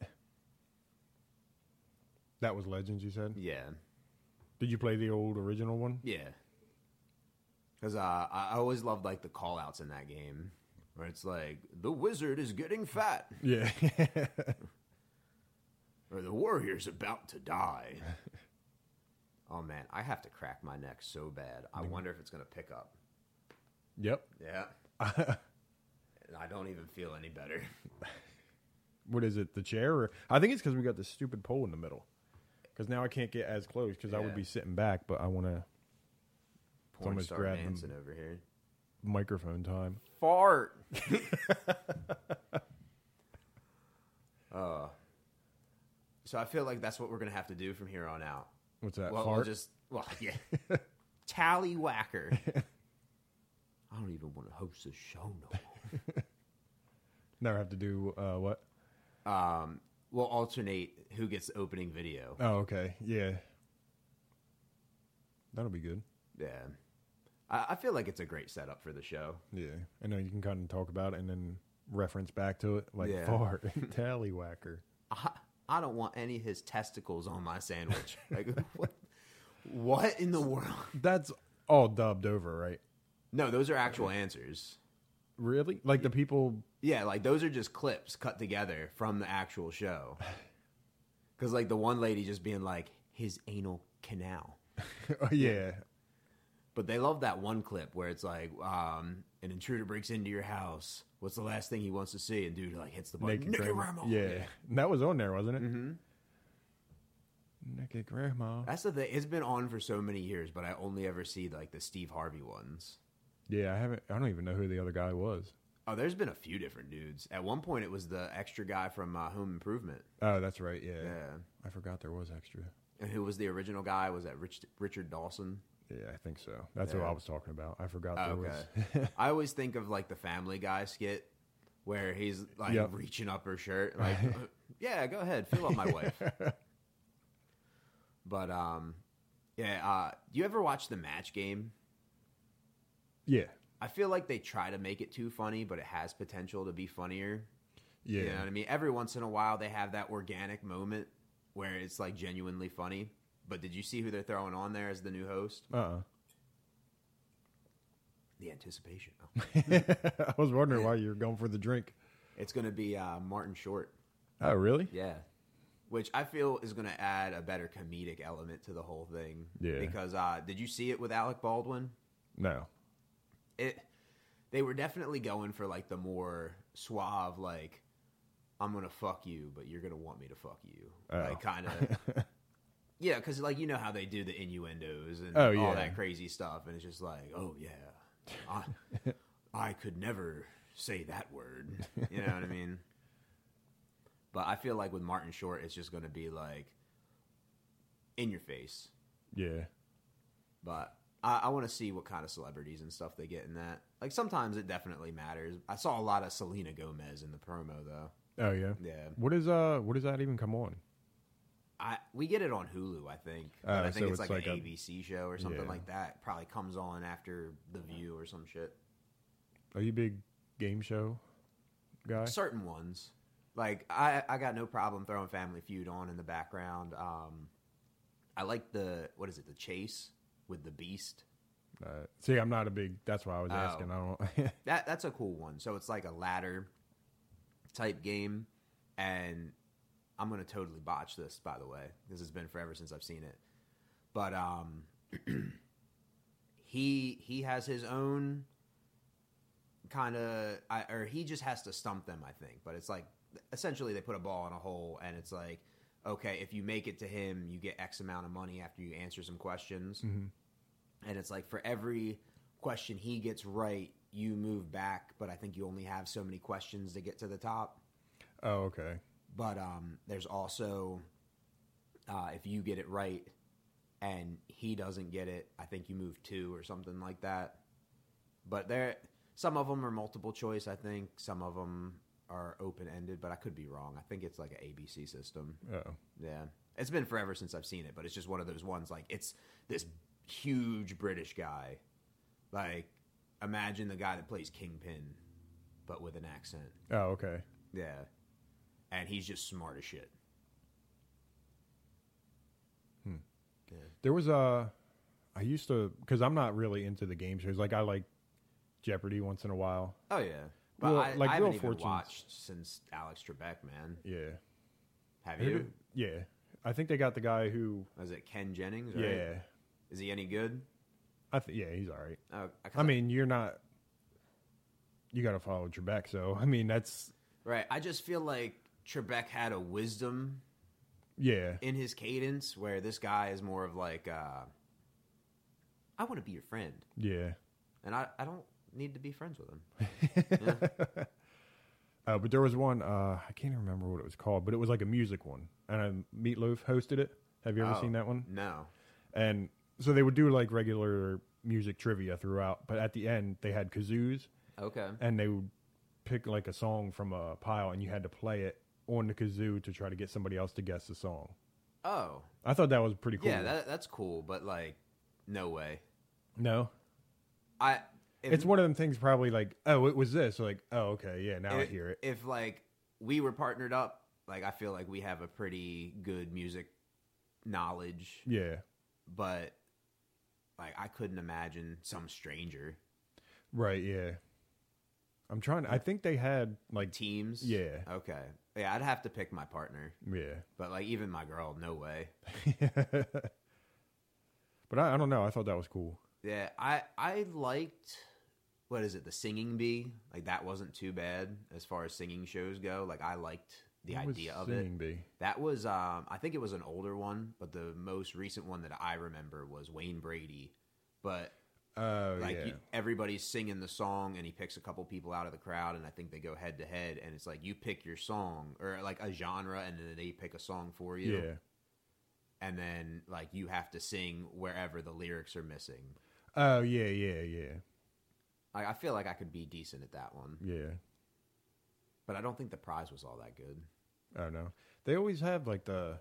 that was Legends. You said.
Yeah,
Did you play the old original one?
yeah. Because I always loved like the call outs in that game, where it's like the wizard is getting fat,
Yeah.
or the warrior's about to die. Oh man, I have to crack my neck so bad. I wonder if it's gonna pick up.
Yep.
Yeah. And I don't even feel any better.
What is it? The chair? Or, I think it's because we got this stupid pole in the middle. Because now I can't get as close because I would
Yeah.
be sitting back, but I want to
Porn
Someone's
star
grabbing-
dancing over here.
microphone time.
Fart. So I feel like that's what we're gonna have to do from here on out.
What's that?
Well,
Fart?
yeah. Tallywhacker. I don't even want to host this show no more.
Never have to do what?
We'll alternate who gets the opening video.
Oh, okay. Yeah. That'll be good.
Yeah. I feel like it's a great setup for the show.
Yeah. I know you can kind of talk about it and then reference back to it. Like
Yeah.
fart. Tallywhacker.
I don't want any of his testicles on my sandwich. Like, what in the world?
That's all dubbed over, right?
No, those are actual answers.
Really? Like the people.
Yeah, like those are just clips cut together from the actual show. Because like the one lady just being like, his anal canal.
Oh, yeah.
But they love that one clip where it's like, an intruder breaks into your house. What's the last thing he wants to see? And dude like hits the button. Naked grandma.
Yeah. That was on there, wasn't it? Mm-hmm. Naked grandma.
That's the thing. It's been on for so many years, but I only ever see like the Steve Harvey ones.
Yeah, I don't even know who the other guy was.
Oh, there's been a few different dudes. At one point, it was the extra guy from Home Improvement.
Oh, that's right. Yeah.
Yeah.
I forgot there was extra.
And who was the original guy? Was that Richard Dawson?
Yeah, I think so. That's who
Yeah.
I was talking about. I forgot there
Okay.
was.
I always think of like the Family Guy skit where he's like
Yep.
reaching up her shirt, like, yeah, go ahead, fill up my wife. But yeah. Do you ever watch the Match Game?
Yeah.
I feel like they try to make it too funny, but it has potential to be funnier.
Yeah.
You know what I mean? Every once in a while, they have that organic moment where it's like genuinely funny. But did you see who they're throwing on there as the new host? The anticipation.
I was wondering why you were going for the drink.
It's going to be Martin Short.
Oh, really?
Yeah. Which I feel is going to add a better comedic element to the whole thing.
Yeah.
Because did you see it with Alec Baldwin?
No.
They were definitely going for like the more suave, like, I'm going to fuck you, but you're going to want me to fuck you.
Oh.
Like kind of. Yeah, because like you know how they do the innuendos and
Oh,
all
yeah.
that crazy stuff. And it's just like, oh, yeah, I could never say that word. You know what I mean? But I feel like with Martin Short, it's just going to be like in your face.
Yeah.
But I want to see what kind of celebrities and stuff they get in that. Like, sometimes it definitely matters. I saw a lot of Selena Gomez in the promo, though.
Oh yeah.
Yeah.
What does that even come on?
We get it on Hulu, I think. But I think it's like an ABC show or something like that. It probably comes on after The View or some shit.
Are you a big game show guy?
Certain ones. Like, I got no problem throwing Family Feud on in the background. I like the Chase with the Beast.
See, I'm not a big. That's why I was asking. I don't.
That's a cool one. So it's like a ladder type game, and I'm gonna totally botch this, by the way, because it's been forever since I've seen it. But he has his own kind of, or he just has to stump them, I think. But it's like, essentially they put a ball in a hole, and it's like, okay, if you make it to him, you get X amount of money after you answer some questions.
Mm-hmm.
And it's like, for every question he gets right, you move back, but I think you only have so many questions to get to the top.
Oh, okay.
But there's also, if you get it right and he doesn't get it, I think you move 2 or something like that. But some of them are multiple choice, I think. Some of them are open-ended, but I could be wrong. I think it's like an ABC system.
Oh.
Yeah. It's been forever since I've seen it, but it's just one of those ones, like, it's this huge British guy. Like, imagine the guy that plays Kingpin, but with an accent.
Oh, okay.
Yeah. And he's just smart as shit. Yeah.
There was I used to, because I'm not really into the game shows. Like, I like Jeopardy once in a while.
Oh, yeah. But
Well,
I
like
haven't
Wheel of
even
Fortune's-
watched since Alex Trebek, man.
Yeah.
Have you?
Yeah. I think they got the guy who.
Was it Ken Jennings? Right?
Yeah.
Is he any good?
Yeah, he's all right.
Oh,
I mean, you're not. You got to follow Trebek, so I mean that's.
Right. I just feel like Trebek had a wisdom
Yeah.
in his cadence, where this guy is more of like, I want to be your friend.
Yeah.
And I don't need to be friends with him. Yeah.
But there was one, I can't even remember what it was called, but it was like a music one. And Meatloaf hosted it. Have you ever seen that one?
No.
And so they would do like regular music trivia throughout, but at the end they had kazoos.
Okay.
And they would pick like a song from a pile, and you had to play it on the kazoo to try to get somebody else to guess the song.
Oh.
I thought that was pretty cool.
Yeah, that's cool, but like, no way.
No?
If,
It's one of them things probably like, oh, it was this. Like, oh, okay, yeah, now I hear it.
If like we were partnered up, like I feel like we have a pretty good music knowledge.
Yeah.
But like I couldn't imagine some stranger.
Right, yeah. I'm trying to, I think they had like
Teams?
Yeah.
Okay. Yeah, I'd have to pick my partner.
Yeah.
But like even my girl, no way.
But I don't know. I thought that was cool.
Yeah, I liked, what is it, the Singing Bee? Like that wasn't too bad as far as singing shows go. Like I liked the
What was
idea of
Singing
it.
Bee?
That was, I think it was an older one, but the most recent one that I remember was Wayne Brady. But like
yeah.
everybody's singing the song, and he picks a couple people out of the crowd, and I think they go head to head, and it's like you pick your song or like a genre, and then they pick a song for you.
Yeah.
And then like you have to sing wherever the lyrics are missing.
Oh, yeah.
I feel like I could be decent at that one.
Yeah.
But I don't think the prize was all that good.
I don't know. They always have like the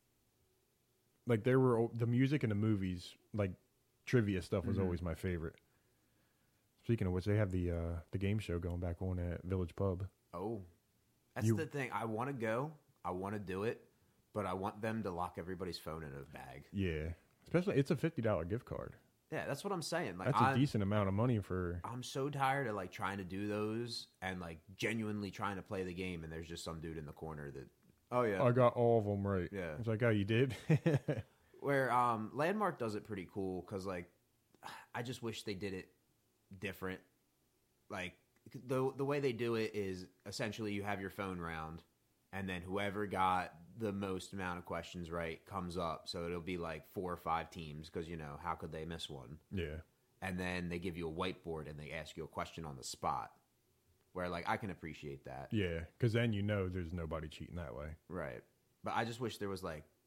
music in the movies, like trivia stuff was always my favorite. Speaking of which, they have the game show going back on at Village Pub.
Oh, that's the thing. I want to go. I want to do it, but I want them to lock everybody's phone in a bag.
Yeah. Especially, it's a $50 gift card.
Yeah, that's what I'm saying. Like,
That's a decent amount of money for.
I'm so tired of like trying to do those and like genuinely trying to play the game, and there's just some dude in the corner that. Oh yeah,
I got all of them right.
Yeah.
It's like, oh, you did?
Where Landmark does it pretty cool because like I just wish they did it different. Like the way they do it is essentially you have your phone round, and then whoever got the most amount of questions right comes up. So it'll be like 4 or 5 teams because, you know, how could they miss one?
Yeah.
And then they give you a whiteboard and they ask you a question on the spot where, like, I can appreciate that.
Yeah, because then you know there's nobody cheating that way.
Right. But I just wish there was, like,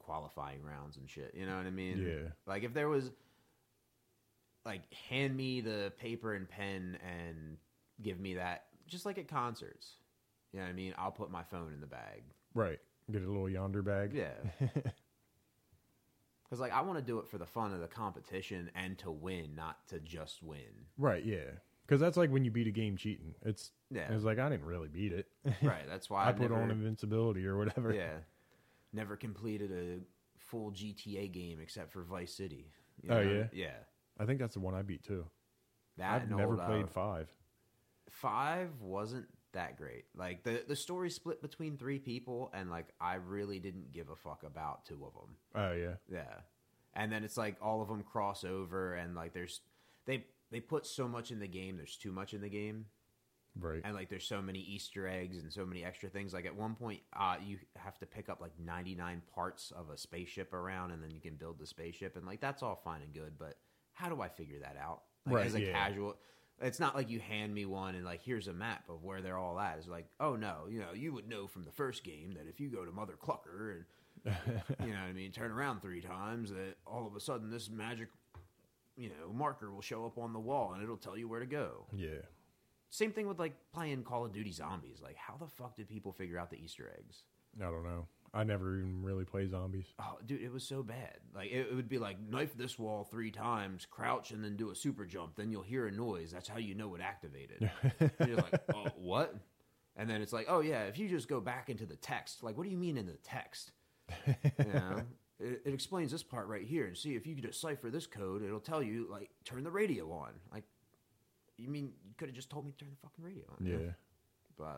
qualifying rounds and shit. You know what I mean?
Yeah.
Like if there was, like, hand me the paper and pen and give me that, just like at concerts. You know what I mean? I'll put my phone in the bag.
Right. Get a little yonder bag.
Yeah. Because, like, I want to do it for the fun of the competition and to win, not to just win.
Right, yeah. Because that's like when you beat a game cheating. It's like, I didn't really beat it.
Right, that's why
I put on invincibility or whatever.
Yeah. Never completed a full GTA game except for Vice City. You
Oh,
know?
yeah?
Yeah.
I think that's the one I beat, too.
That
I've
and
never
old,
played 5.
5 wasn't that great. Like, the story split between 3 people, and, like, I really didn't give a fuck about 2 of them.
Oh, yeah.
Yeah. And then it's like all of them cross over, and, like, there's... They put so much in the game, there's too much in the game.
Right.
And, like, there's so many Easter eggs and so many extra things. Like, at one point, you have to pick up, like, 99 parts of a spaceship around, and then you can build the spaceship. And, like, that's all fine and good, but how do I figure that out? Like,
right,
as a
yeah.
casual... It's not like you hand me one and, like, here's a map of where they're all at. It's like, oh, no, you know, you would know from the first game that if you go to Mother Clucker and, you know what I mean, turn around 3 times, that all of a sudden this magic, you know, marker will show up on the wall and it'll tell you where to go.
Yeah.
Same thing with, like, playing Call of Duty Zombies. Like, how the fuck did people figure out the Easter eggs?
I don't know. I never even really play zombies.
Oh, dude, it was so bad. Like, it would be like, knife this wall 3 times, crouch, and then do a super jump. Then you'll hear a noise. That's how you know it activated. And you're like, oh, what? And then it's like, oh, yeah, if you just go back into the text. Like, what do you mean in the text? You know? It explains this part right here. And see, if you decipher this code, it'll tell you, like, turn the radio on. Like, you mean you could have just told me to turn the fucking radio on.
Yeah.
But...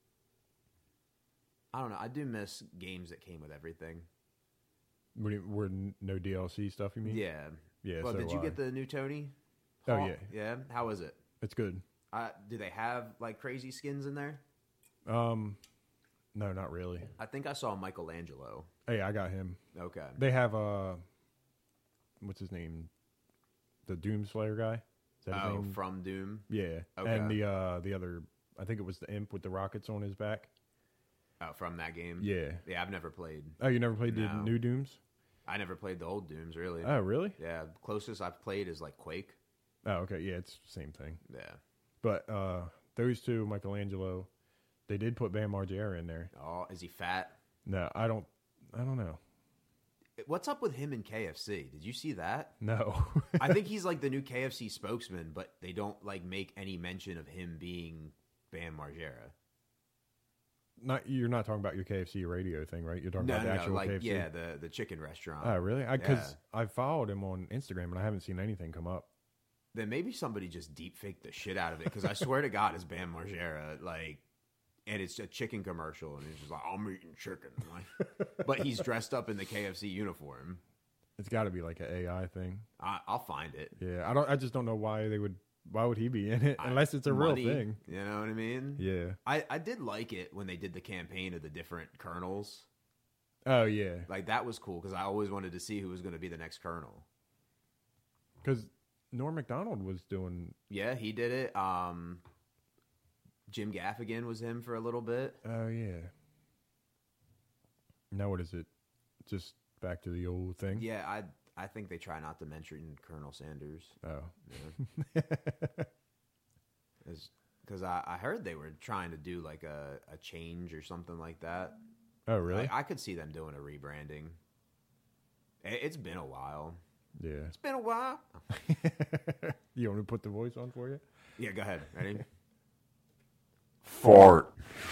I don't know. I do miss games that came with everything.
Were no DLC stuff, you mean?
Yeah.
Yeah,
Well,
so
did you get the new Tony?
Oh,
Hawk?
yeah.
Yeah? How is it?
It's good.
Do they have, like, crazy skins in there?
No, not really.
I think I saw Michelangelo.
Hey, I got him.
Okay.
They have, what's his name? The Doomslayer guy? Is that his name?
From Doom?
Yeah.
Okay.
And the other, I think it was the imp with the rockets on his back.
Oh, from that game?
Yeah.
Yeah, I've never played.
Oh, you never played the
No.
new Dooms?
I never played the old Dooms, really.
Oh, really?
Yeah, the closest I've played is, like, Quake.
Oh, okay. Yeah, it's the same thing.
Yeah.
But those two, Michelangelo, they did put Bam Margera in there.
Oh, is he fat?
No, I don't know.
What's up with him in KFC? Did you see that?
No.
I think he's, like, the new KFC spokesman, but they don't, like, make any mention of him being Bam Margera.
You're not talking about your KFC radio thing, right? You're talking about the actual
like,
KFC.
yeah, the chicken restaurant.
Oh, really? Because I followed him on Instagram and I haven't seen anything come up.
Then maybe somebody just deep faked the shit out of it, because I swear to God, it's Bam Margera, like, and it's a chicken commercial, and he's just like, I'm eating chicken, like, but he's dressed up in the KFC uniform.
It's got to be like an AI thing.
I'll find it.
Yeah, I just don't know why they would. Why would he be in it unless it's a
Money,
real thing?
You know what I mean?
Yeah.
I did like it when they did the campaign of the different colonels.
Oh yeah.
Like, that was cool, because I always wanted to see who was going to be the next colonel.
Because Norm Macdonald was doing.
Yeah, he did it. Jim Gaffigan was him for a little bit.
Oh yeah. Now what is it? Just back to the old thing.
Yeah, I think they try not to mention Colonel Sanders.
Oh.
Yeah. Because I heard they were trying to do, like, a change or something like that.
Oh really?
I could see them doing a rebranding. It's been a while.
Yeah.
It's been a while.
You want me to put the voice on for you?
Yeah, go ahead. Ready?
Fart.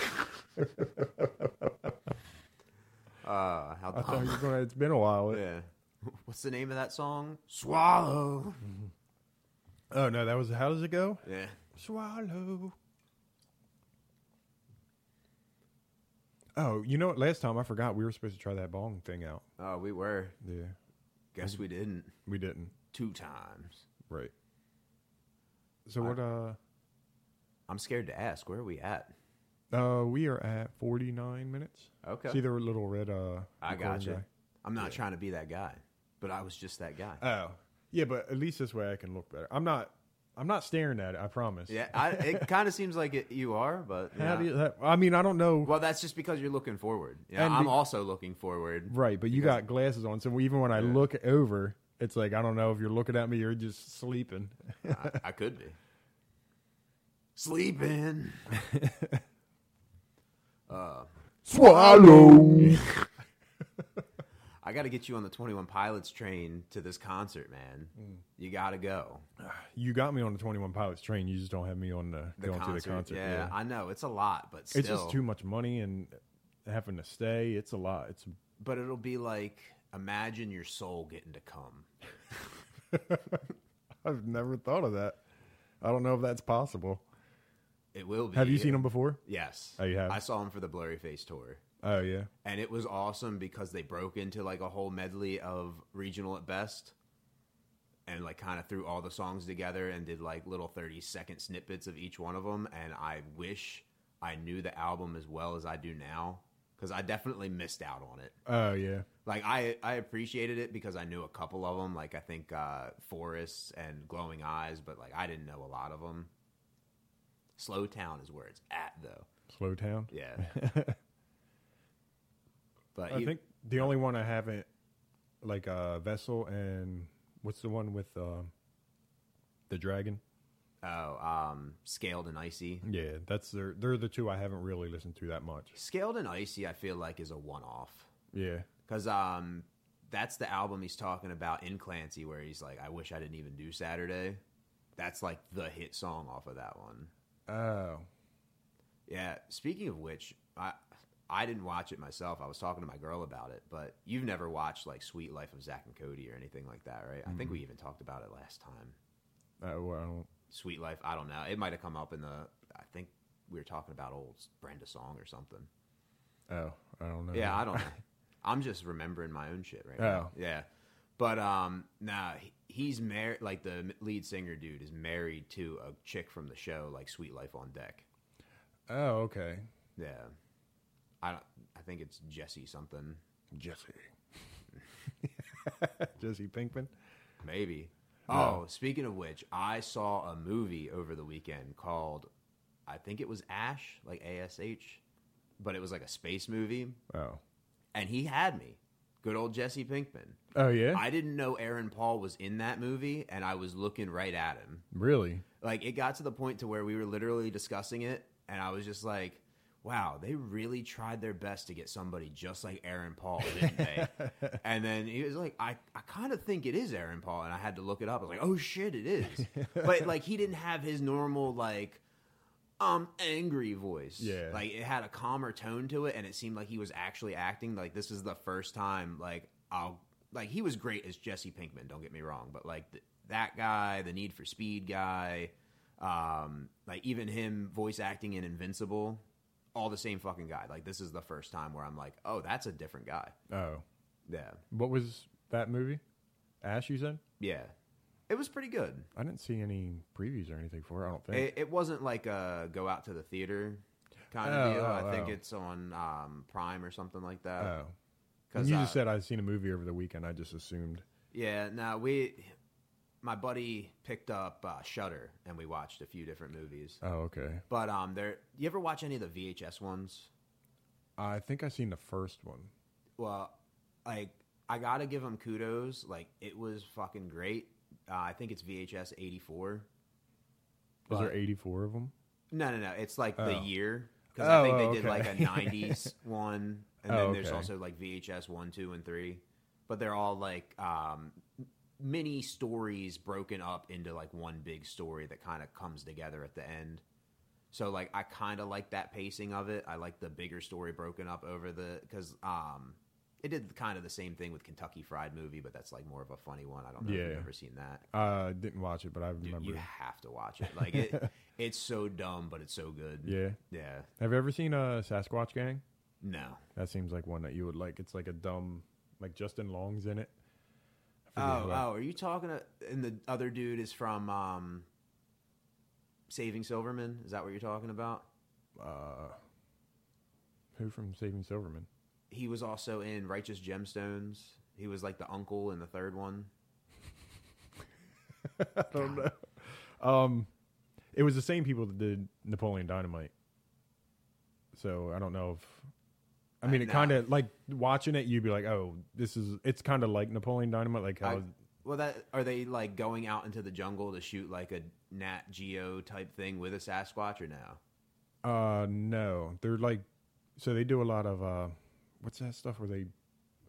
How
I thought
dumb.
you were going. It's been a while.
Yeah. What's the name of that song? Swallow.
Oh no, that was. How does it go?
Yeah.
Swallow. Oh, you know what? Last time I forgot we were supposed to try that bong thing out.
Oh, we were.
Yeah,
Guess we didn't.
we didn't.
2 times.
Right. So what?
I'm scared to ask. Where are we at?
We are at 49 minutes.
Okay.
See the little red.
I
recording
got you.
guy?
I'm not trying to be that guy, but I was just that guy.
Oh, yeah, but at least this way I can look better. I'm not I'm not staring at it. I promise.
Yeah, it kind of seems like you are, but
How
yeah.
do you, I mean, I don't know.
Well, that's just because you're looking forward. Yeah,
And
I'm also looking forward.
Right, but you got glasses on, so even when I look over, it's like I don't know if you're looking at me or just sleeping.
I could be sleeping.
Swallow.
I got to get you on the 21 Pilots train to this concert, man. You got to go.
You got me on the 21 Pilots train. You just don't have me on
The
going
concert.
to the concert.
Yeah, I know it's a lot, but still,
It's just too much money and having to stay. It's a lot. It's
But it'll be like, imagine your soul getting to come.
I've never thought of that. I don't know if that's possible.
It will be.
Have you seen them before?
Yes.
Oh, you have?
I saw them for the Blurry Face tour.
Oh yeah.
And it was awesome because they broke into like a whole medley of Regional at Best and like kind of threw all the songs together and did like little 30-second snippets of each one of them. And I wish I knew the album as well as I do now because I definitely missed out on it.
Oh yeah.
Like I appreciated it because I knew a couple of them, like I think Forests and Glowing Eyes, but like I didn't know a lot of them. Slow Town is where it's at though.
Slow Town.
Yeah. But
I think the only one I haven't, like Vessel and what's the one with the dragon?
Scaled and Icy.
Yeah, they're the two I haven't really listened to that much.
Scaled and Icy, I feel like is a one-off
Yeah.
because that's the album he's talking about in Clancy, where he's like, "I wish I didn't even do Saturday." That's like the hit song off of that one.
Oh.
Yeah. Speaking of which, I didn't watch it myself. I was talking to my girl about it, but you've never watched like Sweet Life of Zack and Cody or anything like that, right? I think we even talked about it last time.
Well,
Sweet Life, I don't know. It might have come up I think we were talking about old Brenda song or something.
oh, I don't know.
Yeah, I don't know. I'm just remembering my own shit right
Oh.
now. Yeah. But nah, he's married, like the lead singer dude is married to a chick from the show, like Sweet Life on Deck.
Oh, okay.
Yeah. I think it's Jesse something.
Jesse. Jesse Pinkman.
Maybe. Oh, speaking of which, I saw a movie over the weekend called, I think it was Ash, like ASH, but it was like a space movie.
Oh.
And he had me. Good old Jesse Pinkman.
Oh yeah.
I didn't know Aaron Paul was in that movie, and I was looking right at him.
Really?
Like, it got to the point to where we were literally discussing it, and I was just like, wow, they really tried their best to get somebody just like Aaron Paul, didn't they? And then he was like, I kind of think it is Aaron Paul, and I had to look it up. I was like, oh shit, it is. But like, he didn't have his normal like angry voice.
Yeah.
Like, it had a calmer tone to it, and it seemed like he was actually acting. Like, this is the first time, like, he was great as Jesse Pinkman, don't get me wrong, but like that guy, the Need for Speed guy, like even him voice acting in Invincible, all the same fucking guy. Like, this is the first time where I'm like, oh, that's a different guy.
Oh.
Yeah.
What was that movie? Ash, you said?
Yeah. It was pretty good.
I didn't see any previews or anything for it, I don't think.
It wasn't like a go out to the theater kind of deal. I think
oh.
it's on Prime or something like that.
Oh. When you just said I'd seen a movie over the weekend, I just assumed.
Yeah, no, my buddy picked up Shudder, and we watched a few different movies.
Oh, okay.
But you ever watch any of the VHS ones?
I think I seen the first one.
Well, like, I gotta give them kudos. Like, it was fucking great. I think it's VHS 84.
Was there 84 of them?
No. It's like the year. Because
Oh,
I think they did
okay.
like a 90s one. And then there's also like VHS 1, 2, and 3. But they're all like mini stories broken up into like one big story that kind of comes together at the end. So like, I kind of like that pacing of it. I like the bigger story broken up over because it did kind of the same thing with Kentucky Fried Movie, but that's like more of a funny one. I don't know if you've ever seen that.
Didn't watch it, but I remember.
Dude, you have to watch it. Like, it's so dumb, but it's so good.
Yeah.
Yeah.
Have you ever seen Sasquatch Gang?
No.
That seems like one that you would like. It's like a dumb, like Justin Long's in it.
Are you talking and the other dude is from Saving Silverman? Is that what you're talking about?
Who from Saving Silverman?
He was also in Righteous Gemstones. He was like the uncle in the third one.
I don't know. It was the same people that did Napoleon Dynamite. So I don't know if. I mean, it kind of like watching it, you'd be like, "Oh, it's kind of like Napoleon Dynamite." Like how?
Are they like going out into the jungle to shoot like a Nat Geo type thing with a Sasquatch or no?
No, they're like, so they do a lot of what's that stuff where they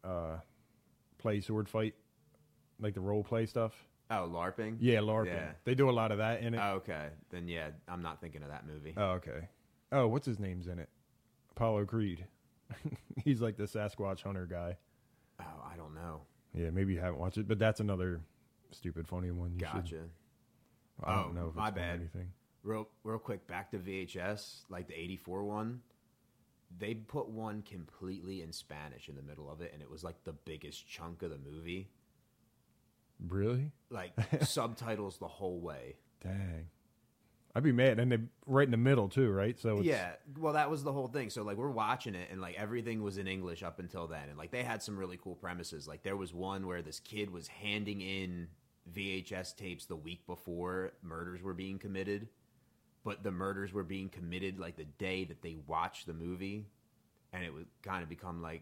play sword fight, like the role play stuff.
Oh, LARPing?
Yeah, LARPing.
Yeah.
They do a lot of that in it.
Oh, okay. Then, yeah, I'm not thinking of that movie.
Oh, okay. Oh, what's his name's in it? Apollo Creed. He's like the Sasquatch hunter guy.
Oh, I don't know.
Yeah, maybe you haven't watched it, but that's another stupid, funny one.
Gotcha.
I don't know if
my
it's
bad.
anything.
Real quick, back to VHS, like the 84 one. They put one completely in Spanish in the middle of it, and it was like the biggest chunk of the movie.
Really?
Like subtitles the whole way.
Dang. I'd be mad. And they right in the middle too, right? So
yeah, well, that was the whole thing. So like we're watching it, and like everything was in English up until then, and like they had some really cool premises. Like there was one where this kid was handing in VHS tapes the week before murders were being committed, but the murders were being committed like the day that they watched the movie, and it would kind of become like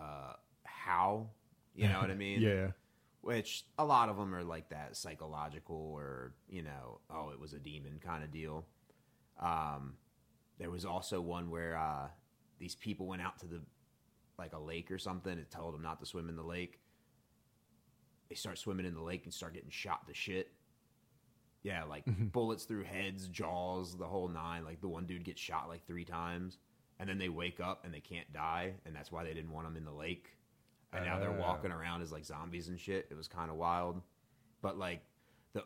how, you know what I mean?
Yeah.
Which a lot of them are like that psychological or, you know, oh, it was a demon kind of deal. There was also one where these people went out to like a lake or something and told them not to swim in the lake. They start swimming in the lake and start getting shot to shit. Yeah, like bullets through heads, jaws, the whole nine. Like the one dude gets shot like 3 times, and then they wake up and they can't die, and that's why they didn't want them in the lake. And now they're walking around as like zombies and shit. It was kind of wild. But like the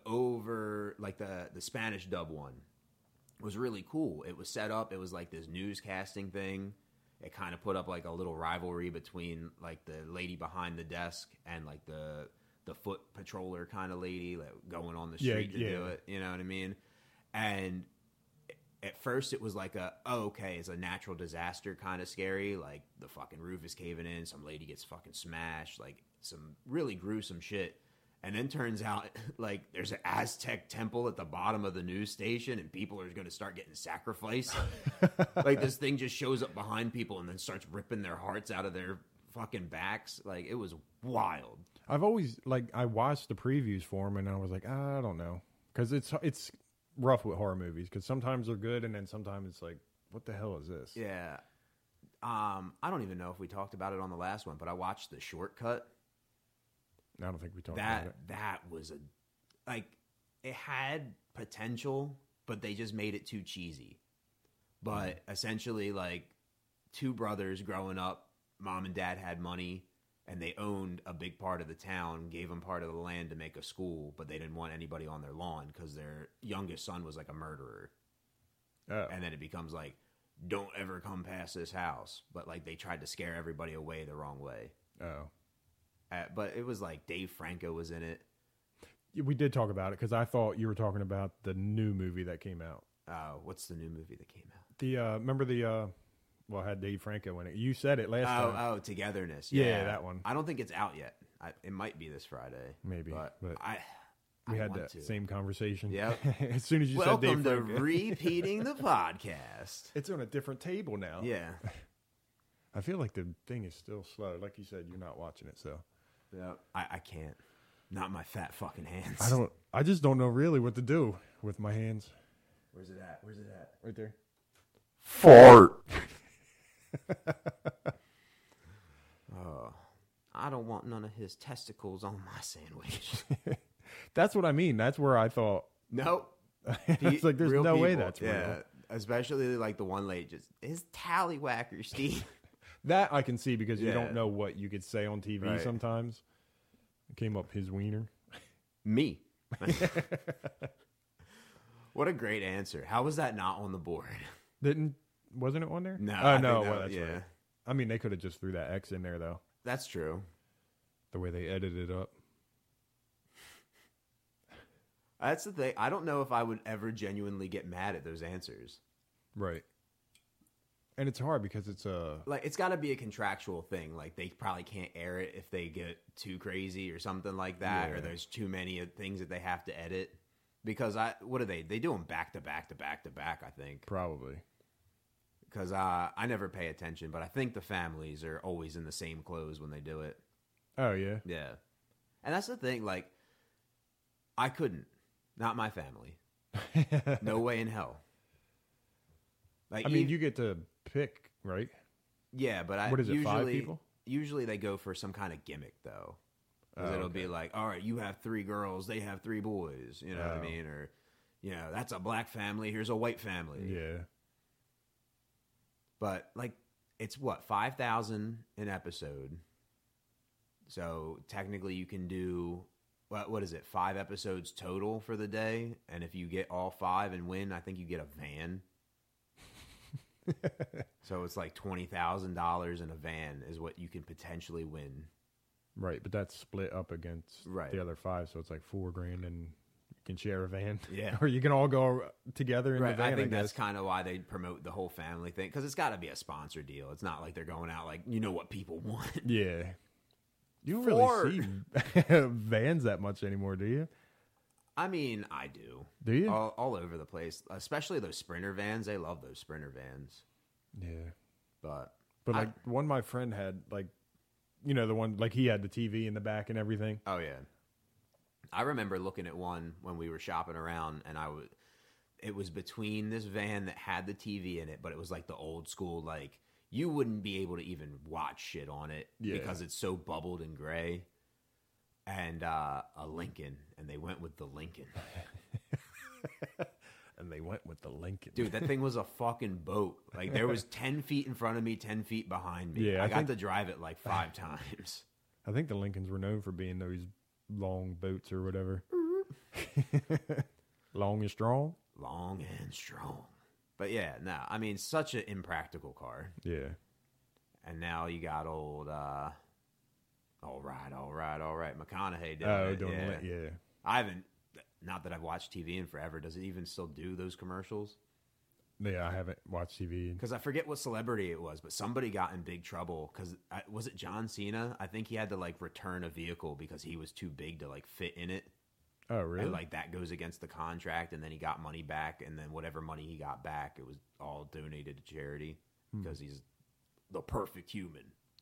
Spanish dub one was really cool. It was set up. It was like this newscasting thing. It kind of put up like a little rivalry between like the lady behind the desk and like the foot patroller kind of lady, like going on the street to do it. You know what I mean? And at first it was like it's a natural disaster kind of scary. Like the fucking roof is caving in. Some lady gets fucking smashed. Like some really gruesome shit. And then turns out like there's an Aztec temple at the bottom of the news station and people are going to start getting sacrificed. Like this thing just shows up behind people and then starts ripping their hearts out of their fucking backs. Like it was wild.
I've always I watched the previews for them and I was like, I don't know. Because it's rough with horror movies because sometimes they're good and then sometimes it's like, what the hell is this?
Yeah. I don't even know if we talked about it on the last one, but I watched The Shortcut.
I don't think we talked about it.
That was it had potential, but they just made it too cheesy. But essentially, like 2 brothers growing up, mom and dad had money, and they owned a big part of the town, gave them part of the land to make a school, but they didn't want anybody on their lawn because their youngest son was like a murderer.
Oh.
And then it becomes like, don't ever come past this house. But like they tried to scare everybody away the wrong way.
Oh.
But it was like Dave Franco was in it.
We did talk about it because I thought you were talking about the new movie that came out.
What's the new movie that came out?
Remember it had Dave Franco in it. You said it last time.
Oh, Togetherness.
Yeah, that one.
I don't think it's out yet. It might be this Friday.
Maybe.
But
we had that same conversation.
Yep.
As soon as you
Welcome
said Dave
to
Franco.
repeating the podcast.
It's on a different table now.
Yeah.
I feel like the thing is still slow. Like you said, you're not watching it, so.
Yeah. I can't. Not my fat fucking hands.
I just don't know really what to do with my hands.
Where's it at?
Right there.
Fart. I don't want none of his testicles on my sandwich.
That's what I mean. That's where I thought.
Nope.
It's like there's no way that's real.
Yeah. Especially like the one lady just is tallywhacker, Steve.
That I can see because you don't know what you could say on TV sometimes. It came up his wiener.
Me. What a great answer. How was that not on the board?
Wasn't it on there?
No.
Well, that's right. I mean, they could have just threw that X in there, though.
That's true.
The way they edited it up.
That's the thing. I don't know if I would ever genuinely get mad at those answers.
Right. And it's hard because it's
it's got to be a contractual thing. Like they probably can't air it if they get too crazy or something like that, or there's too many things that they have to edit. Because what do they do them back to back to back to back, I think.
Probably.
Because I never pay attention, but I think the families are always in the same clothes when they do it.
Oh, yeah?
Yeah. And that's the thing, like, I couldn't. Not my family. No way in hell. Like,
I mean, you get to pick, right?
Yeah, but
what is it,
usually,
5 people?
Usually they go for some kind of gimmick, though. Because it'll be like, all right, you have 3 girls, they have 3 boys. You know what I mean? Or, you know, that's a black family, here's a white family.
Yeah.
But, like, it's what, $5,000 an episode. So technically you can do, what is it, 5 episodes total for the day? And if you get all 5 and win, I think you get a van. So it's like $20,000 in a van is what you can potentially win.
Right, but that's split up against the other 5, so it's like $4,000 and you can share a van.
Yeah.
Or you can all go together in the van.
I think that's kind of why they promote the whole family thing, because it's got to be a sponsor deal. It's not like they're going out like, you know what people want.
Yeah. You don't really see vans that much anymore, do you?
I mean, I do.
Do you?
All over the place, especially those Sprinter vans. They love those Sprinter vans.
Yeah.
But
like one my friend had, like, you know, the one, like he had the TV in the back and everything.
Oh, yeah. I remember looking at one when we were shopping around, and it was between this van that had the TV in it, but it was like the old school, like, you wouldn't be able to even watch shit on it because it's so bubbled and gray. And a Lincoln, and they went with the Lincoln.
And they went with the Lincoln.
Dude, that thing was a fucking boat. Like, there was 10 feet in front of me, 10 feet behind me.
Yeah,
I got to drive it like 5 times.
I think the Lincolns were known for being those long boats or whatever. Long and strong?
Long and strong. But yeah, no, I mean, such an impractical car.
Yeah.
And now you got old, all right, McConaughey doing it.
Yeah.
I haven't, not that I've watched TV in forever. Does it even still do those commercials?
Yeah, I haven't watched TV.
Because I forget what celebrity it was, but somebody got in big trouble. Because was it John Cena? I think he had to like return a vehicle because he was too big to like fit in it.
Oh, really?
And like that goes against the contract, and then he got money back, and then whatever money he got back, it was all donated to charity because he's the perfect human.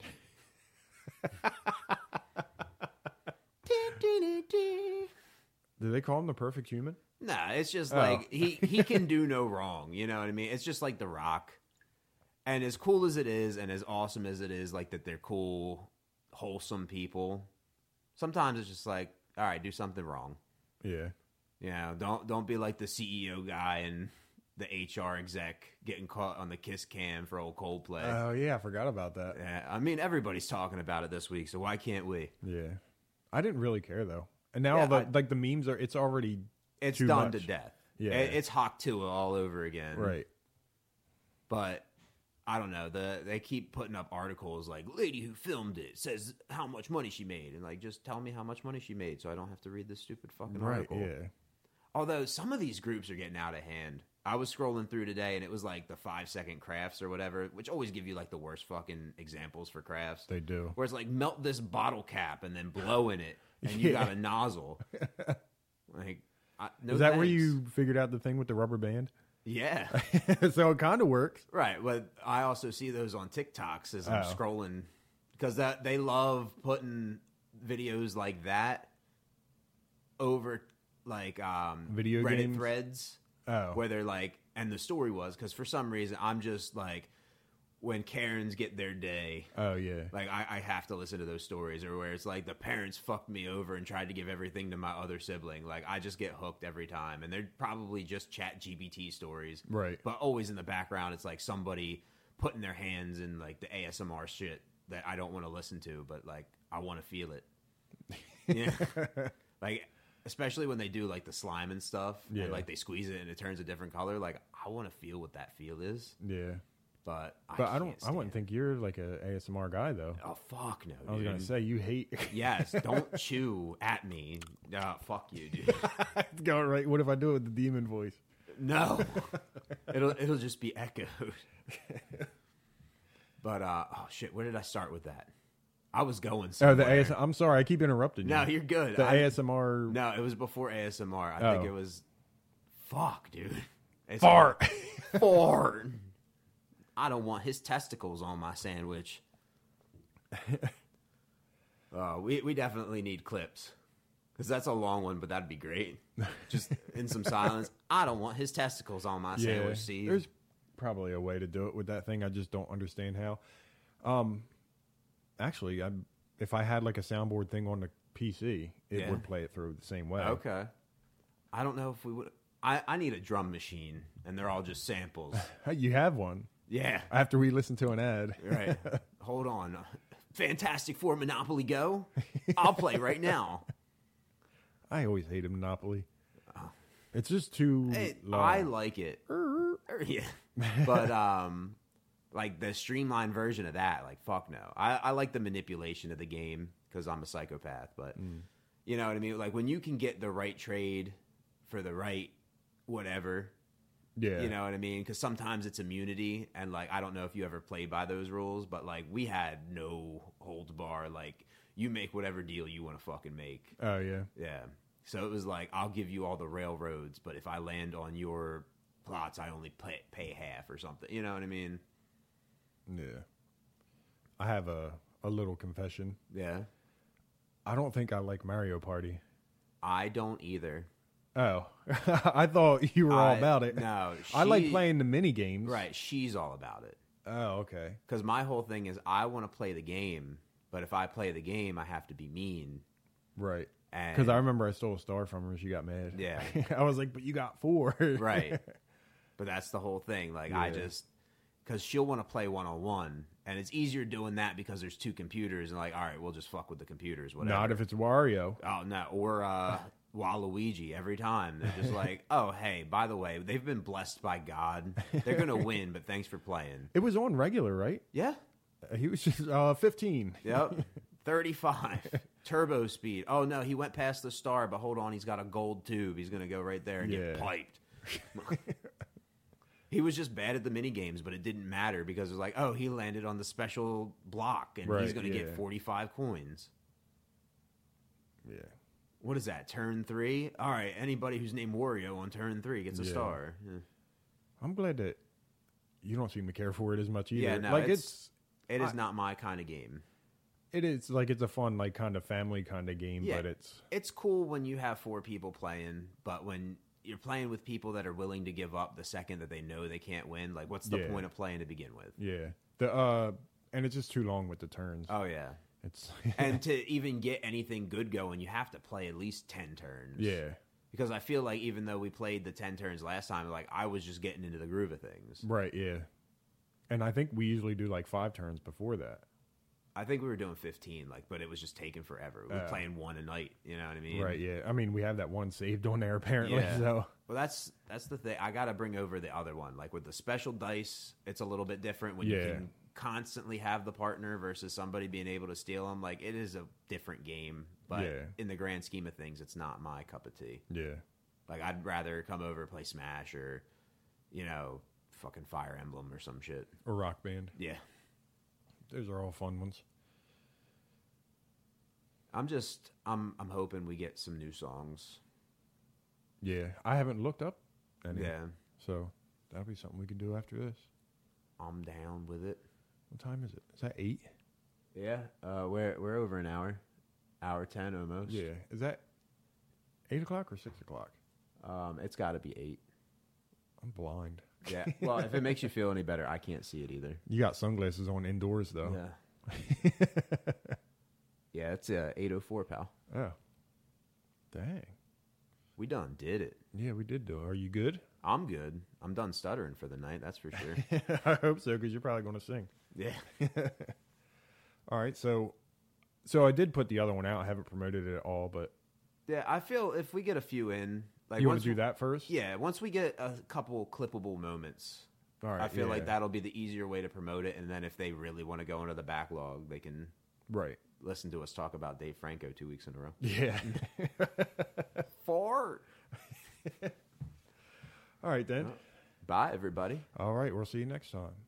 Do they call him the perfect human?
Nah, it's just like he can do no wrong. You know what I mean? It's just like The Rock. And as cool as it is, and as awesome as it is, like that they're cool, wholesome people, sometimes it's just like, all right, do something wrong.
Yeah.
You know, don't be like the CEO guy and the HR exec getting caught on the kiss cam for old Coldplay.
Oh, yeah, I forgot about that.
Yeah, I mean, everybody's talking about it this week, so why can't we?
Yeah. I didn't really care, though. And now all the the memes are, it's already
It's
too
done
much.
to death.
Yeah.
It's Hawk Tuah all over again.
Right.
But I don't know. They keep putting up articles like, lady who filmed it says how much money she made. And like, just tell me how much money she made so I don't have to read this stupid fucking article.
Yeah.
Although some of these groups are getting out of hand. I was scrolling through today, and it was like the 5-second crafts or whatever, which always give you like the worst fucking examples for crafts.
They do.
Where it's like, melt this bottle cap and then blow in it, and you got a nozzle. Like, no
Is that
thanks.
where you figured out the thing with the rubber band?
Yeah.
So it kind of works.
Right, but I also see those on TikToks as I'm
Oh.
scrolling, because they love putting videos like that over like
Video
Reddit
games?
threads.
Oh.
Where they're like, and the story was, because for some reason I'm just like, when Karens get their day,
Oh, yeah.
like I have to listen to those stories, or where it's like the parents fucked me over and tried to give everything to my other sibling. Like, I just get hooked every time, and they're probably just ChatGPT stories,
Right.
But always in the background, it's like somebody putting their hands in like the ASMR shit that I don't want to listen to, but like I want to feel it. Yeah, like especially when they do like the slime and stuff,
Yeah.
and like they squeeze it and it turns a different color. Like, I want to feel what that feel is,
Yeah.
but
I
can't
don't. I
stand
wouldn't
it.
think you're like a ASMR guy, though.
Oh fuck no!
I was gonna
dude.
say you hate.
Yes, don't chew at me. Fuck you, dude.
Go right. What if I do it with the demon voice?
No, it'll just be echoed. But oh shit, where did I start with that? I was going
Oh,
somewhere.
the ASMR. I'm sorry, I keep interrupting you.
No, you're good.
The ASMR.
No, it was before ASMR. I think
Oh.
it was Fuck, dude. It's
Fart.
Fart. I don't want his testicles on my sandwich. We definitely need clips. Because that's a long one, but that'd be great. Just in some silence. I don't want his testicles on my sandwich, Steve.
There's probably a way to do it with that thing. I just don't understand how. Actually, if I had like a soundboard thing on the PC, it would play it through the same way.
Okay. I don't know if we would. I need a drum machine, and they're all just samples.
You have one.
Yeah.
After we listen to an ad.
Right. Hold on. Fantastic Four Monopoly Go? I'll play right now.
I always hated Monopoly. It's just too long.
I like it. Yeah. But, like, the streamlined version of that, like, fuck no. I like the manipulation of the game because I'm a psychopath. But, you know what I mean? Like, when you can get the right trade for the right whatever...
Yeah.
You know what I mean? Because sometimes it's immunity, and, like, I don't know if you ever played by those rules, but, like, we had no holds bar. Like, you make whatever deal you want to fucking make.
Oh, yeah.
Yeah. So it was like, I'll give you all the railroads, but if I land on your plots, I only pay half or something. You know what I mean?
Yeah. I have a little confession.
Yeah.
I don't think I like Mario Party.
I don't either.
Oh, I thought you were all about it.
No,
I like playing the mini games.
Right, she's all about it.
Oh, okay.
Because my whole thing is I want to play the game, but if I play the game, I have to be mean.
Right.
And
Because I remember I stole a star from her and she got mad.
Yeah.
I was like, but you got 4.
Right. But that's the whole thing. Like,
Yeah.
because she'll want to play one-on-one, and it's easier doing that because there's 2 computers, and like, all right, we'll just fuck with the computers, whatever.
Not if it's Wario.
Oh, no. Or Waluigi every time. They're just like, oh, hey, by the way, they've been blessed by God. They're going to win, but thanks for playing.
It was on regular, right?
Yeah.
He was just 15.
Yep. 35. Turbo speed. Oh, no, he went past the star, but hold on, he's got a gold tube. He's going to go right there and get piped. He was just bad at the mini games, but it didn't matter because it was like, oh, he landed on the special block, and he's going to get 45 coins.
Yeah.
What is that, turn 3? All right, anybody who's named Wario on turn 3 gets a star. Yeah.
I'm glad that you don't seem to care for it as much either.
Yeah, no,
like
it is not my kind of game.
It is like it's a fun, like, kind of family kind of game,
Yeah,
but
it's cool when you have 4 people playing, but when you're playing with people that are willing to give up the second that they know they can't win, like, what's the point of playing to begin with?
Yeah. And it's just too long with the turns.
Oh yeah.
It's
And to even get anything good going, you have to play at least 10 turns.
Yeah.
Because I feel like even though we played the 10 turns last time, like, I was just getting into the groove of things.
Right, yeah. And I think we usually do like 5 turns before that.
I think we were doing 15, like, but it was just taking forever. We were playing 1 a night, you know what I mean?
Right, yeah. I mean, we have that one saved on there apparently,
Yeah.
so.
Well, that's the thing. I got to bring over the other one. Like, with the special dice, it's a little bit different when you can constantly have the partner versus somebody being able to steal them. Like, it is a different game, but in the grand scheme of things, it's not my cup of tea.
Yeah.
Like, I'd rather come over and play Smash or, you know, fucking Fire Emblem or some shit.
Or Rock Band.
Yeah.
Those are all fun ones.
I'm hoping we get some new songs.
Yeah. I haven't looked up any.
Yeah.
So that'll be something we can do after this.
I'm down with it.
What time is it? Is that 8?
Yeah. We're over an hour. Hour 10 almost.
Yeah. Is that 8 o'clock or 6 o'clock?
It's got to be 8.
I'm blind.
Yeah. Well, if it makes you feel any better, I can't see it either.
You got sunglasses on indoors, though.
Yeah. Yeah, it's 8:04, pal.
Oh. Dang.
We done did it.
Yeah, we did do it. Are you good?
I'm good. I'm done stuttering for the night, that's for sure.
I hope so, because you're probably going to sing.
Yeah.
All right, so I did put the other one out. I haven't promoted it at all, but
Yeah, I feel if we get a few in, like,
you want
once
to do that first?
Yeah, once we get a couple clippable moments,
All right.
I feel like
yeah.
that'll be the easier way to promote it. And then if they really want to go into the backlog, they can
Right.
listen to us talk about Dave Franco 2 weeks in a row.
Yeah.
Fart.
All right, then.
Bye, everybody.
All right, we'll see you next time.